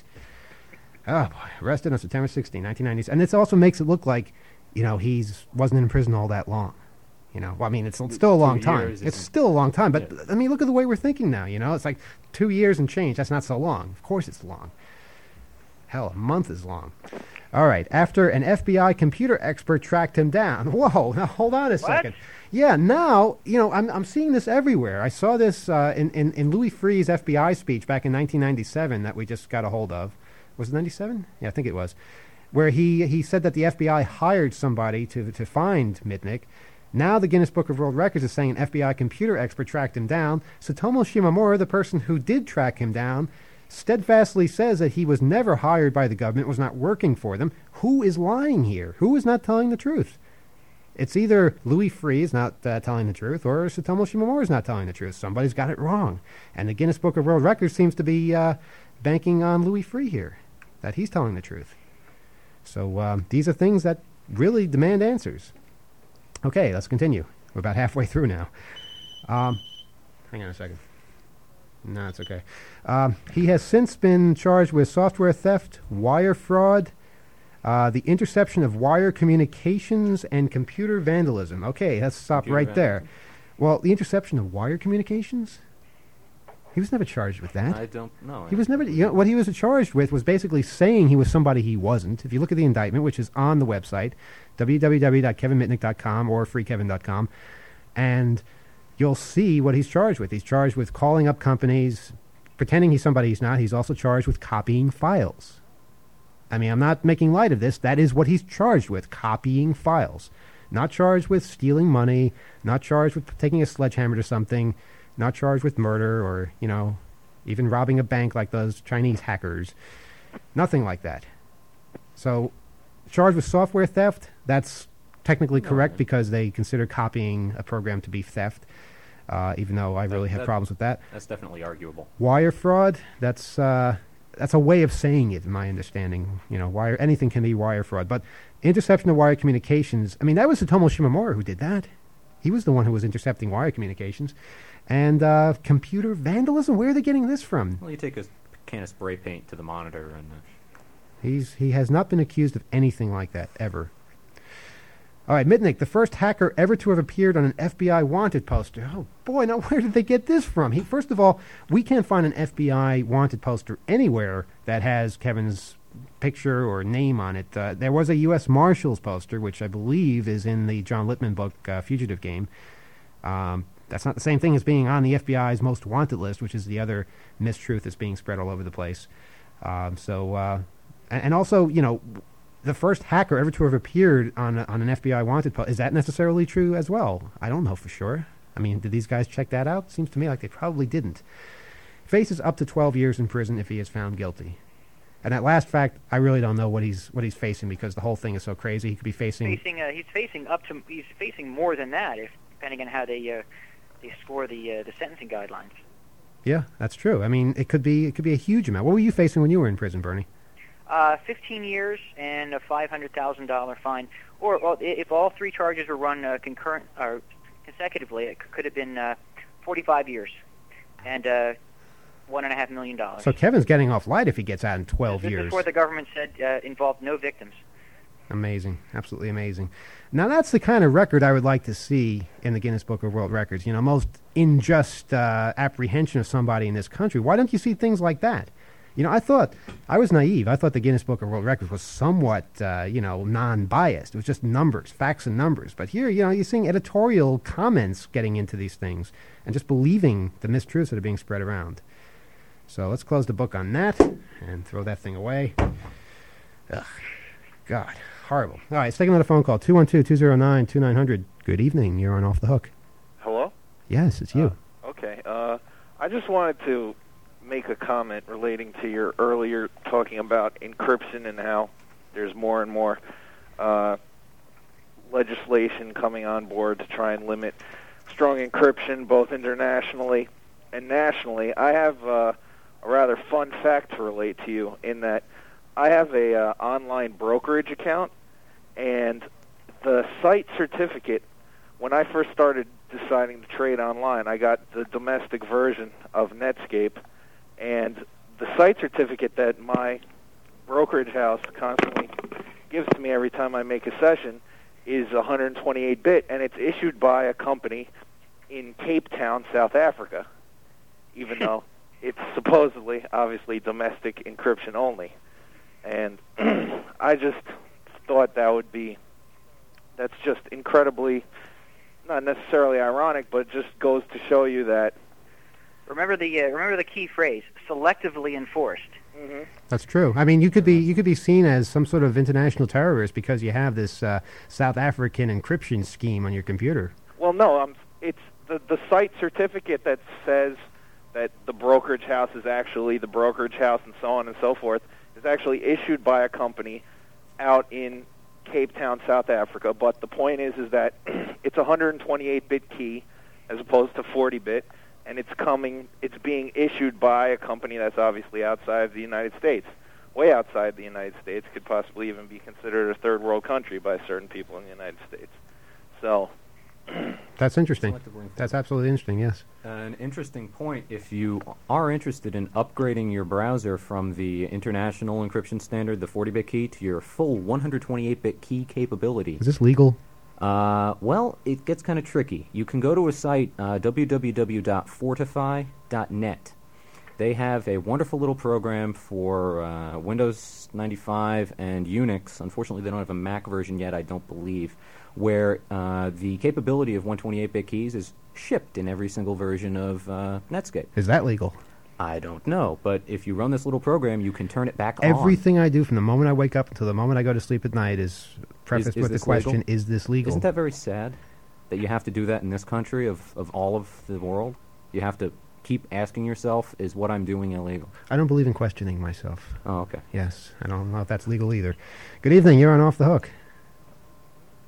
Oh, boy. Arrested on September sixteenth, nineteen ninety-six. And this also makes it look like, you know, he's wasn't in prison all that long. You know, well, I mean, it's still a long Two time. years It's isn't- still a long time. But, Yeah. I mean, look at the way we're thinking now, you know? It's like two years and change. That's not so long. Of course it's long. Hell, a month is long. All right. After an F B I computer expert tracked him down. Whoa, now hold on a second. Yeah, now, you know, I'm I'm seeing this everywhere. I saw this uh, in, in, in Louis Freeh's F B I speech back in nineteen ninety-seven that we just got a hold of. Was it ninety-seven? Yeah, I think it was. Where he, he said that the F B I hired somebody to, to find Mitnick. Now the Guinness Book of World Records is saying an F B I computer expert tracked him down. Satomo Shimamura, the person who did track him down, steadfastly says that he was never hired by the government, was not working for them. Who is lying here? Who is not telling the truth? It's either Louis Freeh is not uh, telling the truth or Satomo Shimamura is not telling the truth. Somebody's got it wrong. And the Guinness Book of World Records seems to be uh, banking on Louis Freeh here, that he's telling the truth. So um, these are things that really demand answers. Okay, let's continue. We're about halfway through now. Um, hang on a second. No, it's okay. Um, he has since been charged with software theft, wire fraud, uh, the interception of wire communications, and computer vandalism. Okay, let's stop Computer right there. vandalism. Well, the interception of wire communications? He was never charged with that. I don't know. He was never. You know, what he was charged with was basically saying he was somebody he wasn't. If you look at the indictment, which is on the website, w w w dot kevin mitnick dot com or free kevin dot com, and you'll see what he's charged with. He's charged with calling up companies, pretending he's somebody he's not. He's also charged with copying files. I mean, I'm not making light of this. That is what he's charged with, copying files. Not charged with stealing money, not charged with taking a sledgehammer to something, not charged with murder or, you know, even robbing a bank like those Chinese hackers. Nothing like that. So, charged with software theft, that's technically No, correct no. because they consider copying a program to be theft, uh, even though I really have that- problems with that. That's definitely arguable. Wire fraud, that's uh, that's a way of saying it, in my understanding. You know, wire anything can be wire fraud. But interception of wire communications, I mean, that was Hitomo Shimomura who did that. He was the one who was intercepting wire communications. And uh, computer vandalism, where are they getting this from? Well, you take a can of spray paint to the monitor and... Uh, He's He has not been accused of anything like that, ever. All right, Mitnick, the first hacker ever to have appeared on an F B I wanted poster. Oh, boy, now where did they get this from? He, first of all, we can't find an F B I wanted poster anywhere that has Kevin's picture or name on it. Uh, there was a U S Marshals poster, which I believe is in the John Littman book, uh, Fugitive Game. Um, that's not the same thing as being on the F B I's most wanted list, which is the other mistruth that's being spread all over the place. Um, so, uh, and, and also, you know, the first hacker ever to have appeared on a, on an F B I wanted post, is that necessarily true as well? I don't know for sure. I mean, did these guys check that out? Seems to me like they probably didn't. Faces up to twelve years in prison if he is found guilty. And that last fact, I really don't know what he's what he's facing because the whole thing is so crazy. He could be facing... Facing, uh, he's facing up to, he's facing more than that, if depending on how they uh, they score the uh, the sentencing guidelines. Yeah, that's true. I mean, it could be it could be a huge amount. What were you facing when you were in prison, Bernie? Uh, fifteen years and a five hundred thousand dollar fine. Or well, i- if all three charges were run uh, concurrent or consecutively, it c- could have been uh, forty-five years and uh, one and a half million dollars. So Kevin's getting off light if he gets out in twelve this years. is what the government said uh, involved no victims. Amazing. Absolutely amazing. Now, that's the kind of record I would like to see in the Guinness Book of World Records. You know, most unjust uh, apprehension of somebody in this country. Why don't you see things like that? You know, I thought, I was naive. I thought the Guinness Book of World Records was somewhat, uh, you know, non-biased. It was just numbers, facts and numbers. But here, you know, you're seeing editorial comments getting into these things and just believing the mistruths that are being spread around. So let's close the book on that and throw that thing away. Ugh. God, horrible. All right, let's take another phone call. two one two, two zero nine, two nine zero zero. Good evening. You're on Off the Hook. Hello? Yes, it's you. Okay. Uh, I just wanted to make a comment relating to your earlier talking about encryption and how there's more and more uh, legislation coming on board to try and limit strong encryption both internationally and nationally. I have uh, a rather fun fact to relate to you in that I have a uh, online brokerage account, and the site certificate, when I first started deciding to trade online, I got the domestic version of Netscape, and the site certificate that my brokerage house constantly gives to me every time I make a session is one hundred twenty-eight bit, and it's issued by a company in Cape Town, South Africa, even though it's supposedly, obviously, domestic encryption only. And I just thought that would be, that's just incredibly, not necessarily ironic, but just goes to show you that. Remember the uh, remember the key phrase: selectively enforced. Mm-hmm. That's true. I mean, you could be you could be seen as some sort of international terrorist because you have this uh, South African encryption scheme on your computer. Well, no, um, it's the the site certificate that says that the brokerage house is actually the brokerage house and so on and so forth is actually issued by a company out in Cape Town, South Africa. But the point is, is that it's a one hundred twenty-eight bit key as opposed to forty bit, and it's coming, it's being issued by a company that's obviously outside the United States, way outside the United States, could possibly even be considered a third world country by certain people in the United States. So That's interesting. That's absolutely interesting, yes. An interesting point, if you are interested in upgrading your browser from the international encryption standard, the forty bit key, to your full one hundred twenty-eight bit key capability. Is this legal? Uh, well, it gets kind of tricky. You can go to a site, uh, w w w dot fortify dot net. They have a wonderful little program for uh, Windows ninety-five and Unix. Unfortunately, they don't have a Mac version yet, I don't believe, where uh, the capability of one hundred twenty-eight bit keys is shipped in every single version of uh, Netscape. Is that legal? I don't know, but if you run this little program, you can turn it back on. Everything I do from the moment I wake up until the moment I go to sleep at night is prefaced Is- is with the this question, legal? is this legal? Isn't that very sad that you have to do that in this country of, of all of the world? You have to keep asking yourself, is what I'm doing illegal? I don't believe in questioning myself. Oh, okay. Yes, I don't know if that's legal either. Good evening, you're on Off the Hook.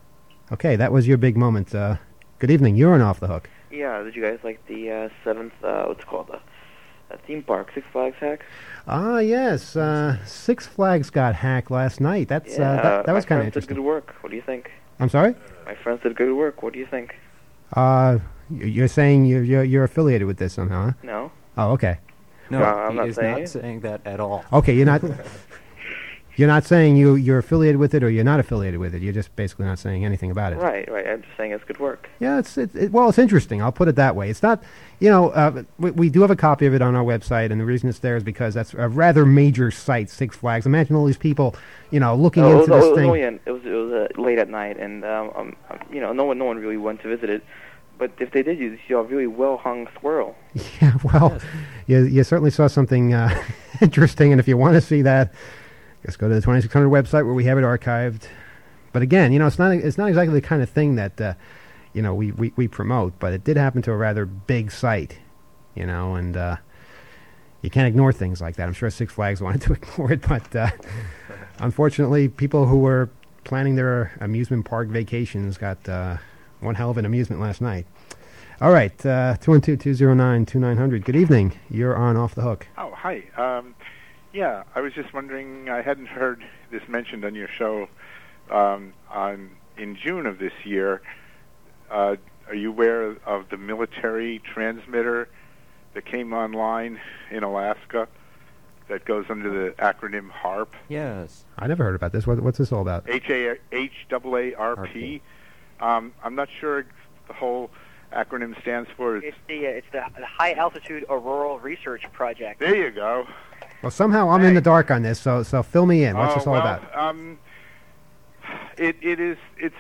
Okay, that was your big moment. Uh, good evening. You're on Off the Hook. Yeah, did you guys like the uh, seventh, uh, what's it called, the uh, theme park, Six Flags hack? Ah, yes. Uh, Six Flags got hacked last night. That's yeah, uh, that, that was kind of my friends did interesting. good work. What do you think? I'm sorry? My friends did good work. What do you think? Uh, y- you're saying you're, you're, you're affiliated with this somehow, huh? No. Oh, okay. No, No, I'm he not is saying not it. saying that at all. Okay, you're not... You're not saying you, you're affiliated with it or you're not affiliated with it. You're just basically not saying anything about it. Right, right. I'm just saying it's good work. Yeah, it's it, it, well, it's interesting. I'll put it that way. It's not, you know, uh, we, we do have a copy of it on our website, and the reason it's there is because that's a rather major site, Six Flags. Imagine all these people, you know, looking No, it into was, this it was, thing. only in- it was it was uh, late at night, and um, um, um, you know, no one no one really went to visit it. But if they did, you saw a really well hung squirrel. Yeah, well, you you certainly saw something uh, interesting, and if you want to see that, just go to the twenty-six hundred website where we have it archived. But again, you know, it's not it's not exactly the kind of thing that uh, you know we, we, we promote, but it did happen to a rather big site, you know, and uh, you can't ignore things like that. I'm sure Six Flags wanted to ignore it, but uh, unfortunately, people who were planning their amusement park vacations got uh, one hell of an amusement last night. All right, uh, two one two, two zero nine, two nine zero zero. Good evening. You're on Off the Hook. Oh, hi. Um, yeah, I was just wondering, I hadn't heard this mentioned on your show um, on in June of this year. Uh, are you aware of the military transmitter that came online in Alaska that goes under the acronym HARP? Yes. I never heard about this. What, what's this all about? H A H A A R P. Um, I'm not sure the whole acronym stands for. It's the uh, it's the, the High Altitude Auroral Research Project. There you go. Well, somehow I'm in the dark on this, so so fill me in. What's Oh, this all well, about? Um, it it is it's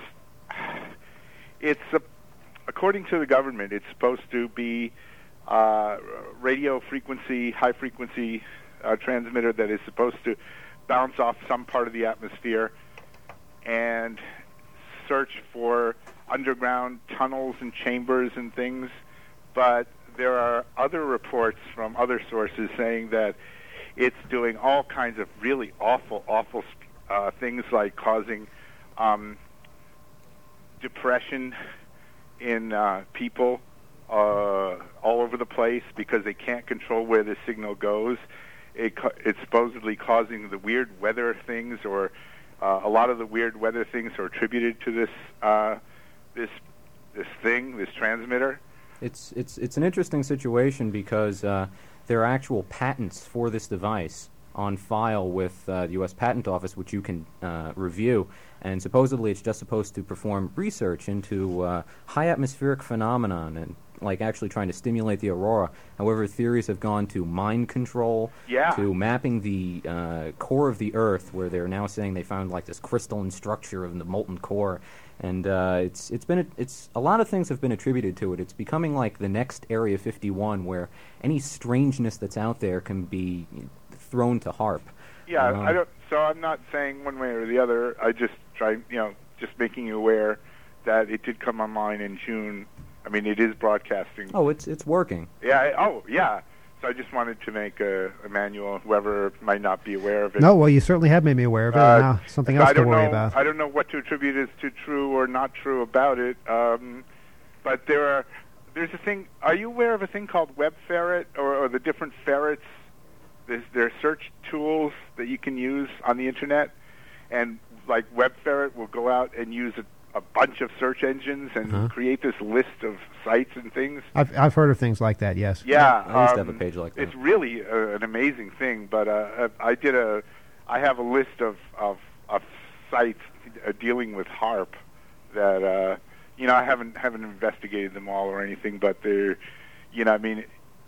it's a, according to the government, it's supposed to be uh, radio frequency, high frequency uh, transmitter that is supposed to bounce off some part of the atmosphere and search for underground tunnels and chambers and things. But there are other reports from other sources saying that it's doing all kinds of really awful, awful uh, things like causing um, depression in uh, people uh, all over the place because they can't control where the signal goes. It co- it's supposedly causing the weird weather things, or uh, a lot of the weird weather things are attributed to this uh, this this thing, this transmitter. It's it's it's an interesting situation because uh, there are actual patents for this device on file with uh, the U S Patent Office, which you can uh, review. And supposedly, it's just supposed to perform research into uh, high atmospheric phenomenon and like actually trying to stimulate the aurora. However, theories have gone to mind control, Yeah. to mapping the uh, core of the Earth, where they're now saying they found like this crystalline structure of the molten core. And uh, it's it's been a, it's a lot of things have been attributed to it. It's becoming like the next Area fifty-one, where any strangeness that's out there can be thrown to HARP. Yeah, Um, I don't. So I'm not saying one way or the other. I just try, you know, just making you aware that it did come online in June. I mean, it is broadcasting. Oh, it's it's working. Yeah. I, oh, yeah. So I just wanted to make a, a manual. Whoever might not be aware of it. No, well, you certainly have made me aware of it. Uh, and now something so else I to don't worry know, about. I don't know what to attribute as to true or not true about it. Um, but there are, there's a thing. Are you aware of a thing called Web Ferret, or, or the different ferrets? There's, there are search tools that you can use on the internet, and like Web Ferret will go out and use a, a bunch of search engines and Uh-huh. create this list of sites and things. I've I've heard of things like that. Yes. Yeah, I used to have um, a page like that. It's really uh, an amazing thing. But uh, I did a, I have a list of of, of sites uh, dealing with HARP that uh, you know I haven't haven't investigated them all or anything, but they're, you know, I mean,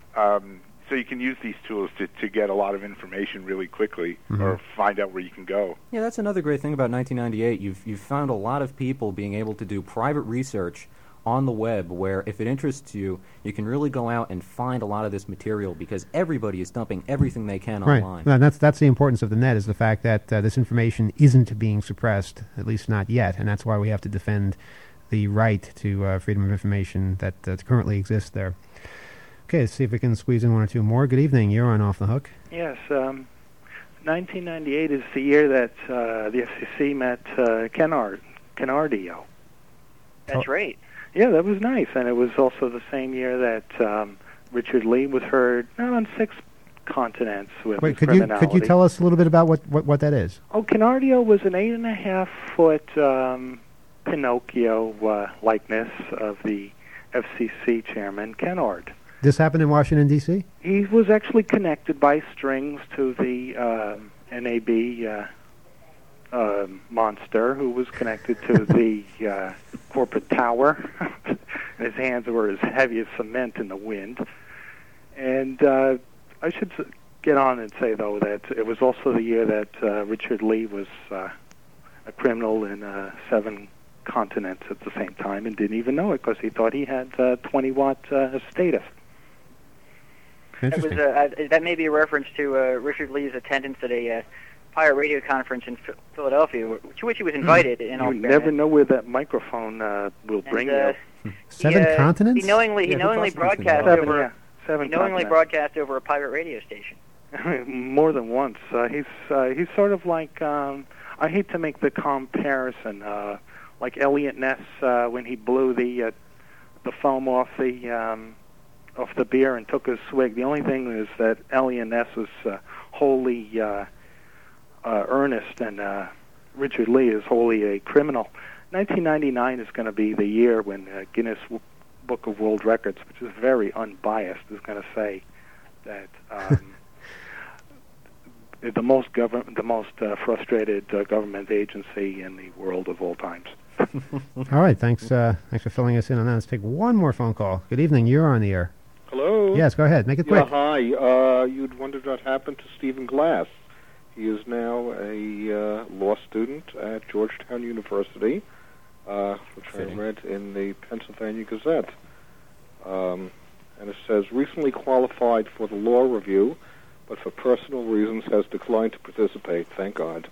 um, so you can use these tools to to get a lot of information really quickly, Mhm. or find out where you can go. Yeah, that's another great thing about nineteen ninety-eight. You've you've found a lot of people being able to do private research on the web, where if it interests you, you can really go out and find a lot of this material because everybody is dumping everything they can Right. online. Well, that's that's the importance of the net, is the fact that uh, this information isn't being suppressed, at least not yet, and that's why we have to defend the right to uh, freedom of information that uh, currently exists there. Okay, let's see if we can squeeze in one or two more. Good evening. You're on Off the Hook. Yes, um, nineteen ninety-eight is the year that uh, the F C C met uh, Kennard, Kennardio. That's right. Yeah, that was nice, and it was also the same year that um, Richard Lee was heard not on six continents with Wait, his could you criminality. could you tell us a little bit about what, what, what that is? Oh, Canardio was an eight and a half foot um, Pinocchio uh, likeness of the F C C chairman, Ken Ord. This happened in Washington, D C? He was actually connected by strings to the um, N A B uh, uh, monster, who was connected to the uh, corporate tower. And his hands were as heavy as cement in the wind. And uh, I should s- get on and say, though, that it was also the year that uh, Richard Lee was uh, a criminal in uh, seven continents at the same time and didn't even know it because he thought he had uh, twenty watt uh, status. That was uh, uh, that may be a reference to uh, Richard Lee's attendance at a uh, pirate radio conference in Ph- Philadelphia, wh- to which he was invited. In all You fairness. never know where that microphone uh, will bring uh, you. Seven he, uh, continents? He knowingly, he Yeah, who knowingly possibly broadcast seven, over. yeah, seven he knowingly continents. broadcast over a pirate radio station. More than once. Uh, he's uh, he's sort of like um, I hate to make the comparison, uh, like Elliot Ness uh, when he blew the uh, the foam off the um, off the beer and took a swig. The only thing is that Elliot Ness was uh, wholly uh, uh, earnest, and uh, Richard Lee is wholly a criminal. nineteen ninety-nine is going to be the year when uh, Guinness w- Book of World Records, which is very unbiased, is going to say that. Um, the most govern- the most uh, frustrated uh, government agency in the world of all times. All right, thanks uh, thanks for filling us in on that. Let's take one more phone call. Good evening, you're on the air. Hello? Yes, go ahead, make it Yeah, quick. hi. Uh, you'd wondered what happened to Stephen Glass. He is now a uh, law student at Georgetown University, uh, which Fitting. I read in the Pennsylvania Gazette. Um, and it says, recently qualified for the law review, but for personal reasons has declined to participate. Thank God.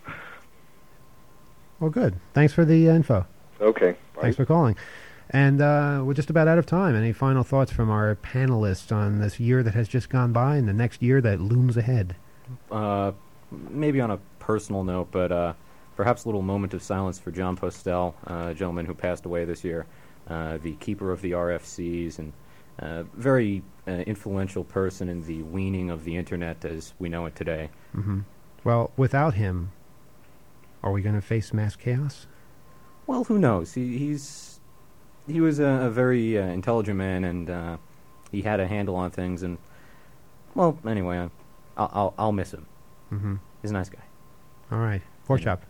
Well, good. Thanks for the uh, info. Okay. Bye. Thanks for calling. And uh, we're just about out of time. Any final thoughts from our panelists on this year that has just gone by and the next year that looms ahead? Uh, maybe on a personal note, but uh, perhaps a little moment of silence for John Postel, uh, a gentleman who passed away this year, uh, the keeper of the R F Cs, and uh, very uh, influential person in the weaning of the Internet as we know it today. Mm-hmm. Well, without him, are we going to face mass chaos? Well, who knows? He, he's he was a, a very uh, intelligent man, and uh, he had a handle on things. And well, anyway, I, I'll, I'll I'll miss him. Mm-hmm. He's a nice guy. All right, Pork Chop.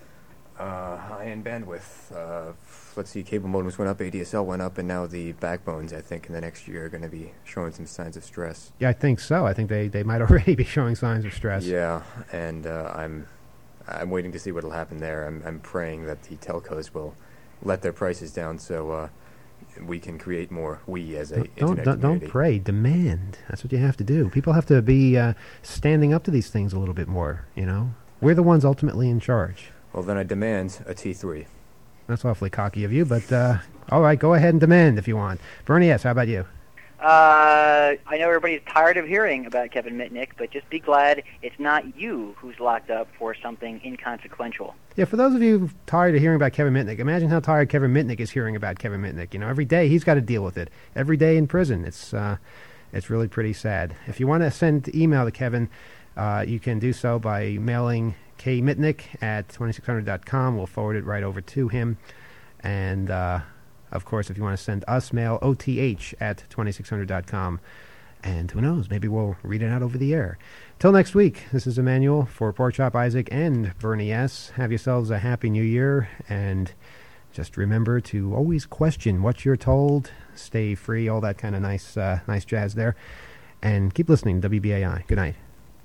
Uh, high-end bandwidth. Uh, let's see, cable modems went up, A D S L went up, and now the backbones, I think, in the next year are going to be showing some signs of stress. Yeah, I think so. I think they, they might already be showing signs of stress. Yeah, and uh, I'm I'm waiting to see what will happen there. I'm I'm praying that the telcos will let their prices down so uh, we can create more. We as a Don't internet don't, don't community. pray. Demand. That's what you have to do. People have to be uh, standing up to these things a little bit more. You know, we're the ones ultimately in charge. Well, then I demand a T three. That's awfully cocky of you, but uh, all right, go ahead and demand if you want. Bernie S., how about you? Uh, I know everybody's tired of hearing about Kevin Mitnick, but just be glad it's not you who's locked up for something inconsequential. Yeah, for those of you tired of hearing about Kevin Mitnick, imagine how tired Kevin Mitnick is hearing about Kevin Mitnick. You know, every day he's got to deal with it. Every day in prison. It's uh, it's really pretty sad. If you want to send email to Kevin, uh, you can do so by mailing kmitnick at twenty-six hundred dot com. We'll forward it right over to him. And, uh, of course, if you want to send us mail, O T H at twenty-six hundred dot com. And who knows, maybe we'll read it out over the air. Till next week, this is Emmanuel for Pork Chop Isaac and Bernie S. Have yourselves a happy new year, and just remember to always question what you're told, stay free, all that kind of nice, uh, nice jazz there. And keep listening to W B A I. Good night.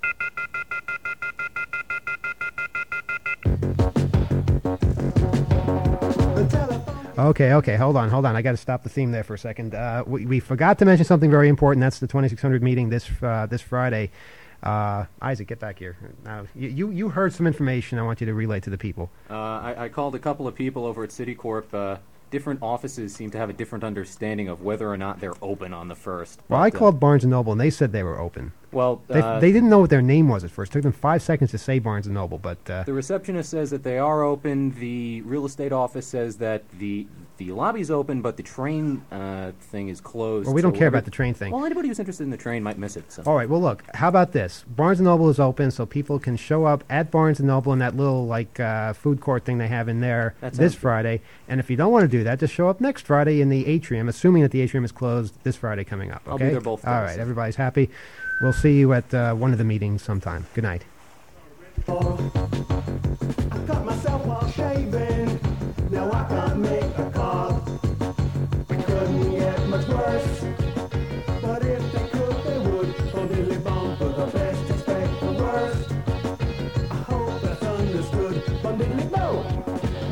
Okay, okay, hold on, hold on. I got to stop the theme there for a second. Uh, we, we forgot to mention something very important. That's the twenty-six hundred meeting this uh, this Friday. Uh, Isaac, get back here. Now, you, you you heard some information I want you to relay to the people. Uh, I, I called a couple of people over at Citicorp. Uh, different offices seem to have a different understanding of whether or not they're open on the first. Well, But, I uh, called Barnes and Noble, and they said they were open. Well, They, uh, they didn't know what their name was at first. It took them five seconds to say Barnes and Noble, but uh, the receptionist says that they are open. The real estate office says that the the lobby's open, but the train uh, thing is closed. well, we don't so care every- about the train thing. Well, anybody who's interested in the train might miss it. So. All right, well, look, how about this? Barnes and Noble is open, so people can show up at Barnes and Noble in that little, like, uh, food court thing they have in there That this sounds good. Friday. And if you don't want to do that, just show up next Friday in the atrium, assuming that the atrium is closed this Friday coming up, okay? I'll be there both All days. right, everybody's happy. We'll see you at uh, one of the meetings sometime. Good night. I cut myself while shaving. Now I can't make a call. It couldn't get much worse. But if they could, they would. From dilly bum for the best, expect the worst. I hope that's understood. From dilly bum.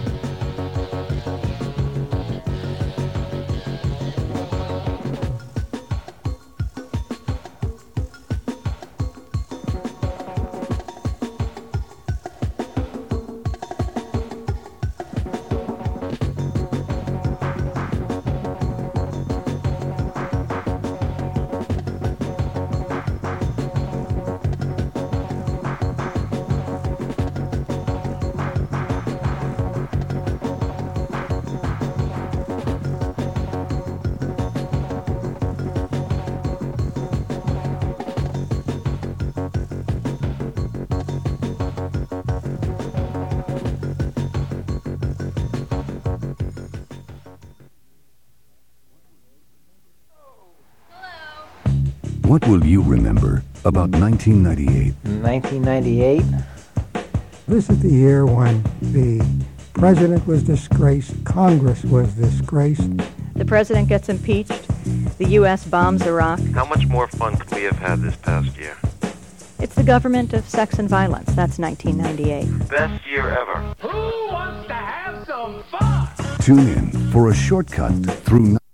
What will you remember about nineteen ninety-eight? nineteen ninety-eight? This is the year when the president was disgraced, Congress was disgraced. The president gets impeached. The U S bombs Iraq. How much more fun could we have had this past year? It's the government of sex and violence. That's nineteen ninety-eight. Best year ever. Who wants to have some fun? Tune in for a shortcut through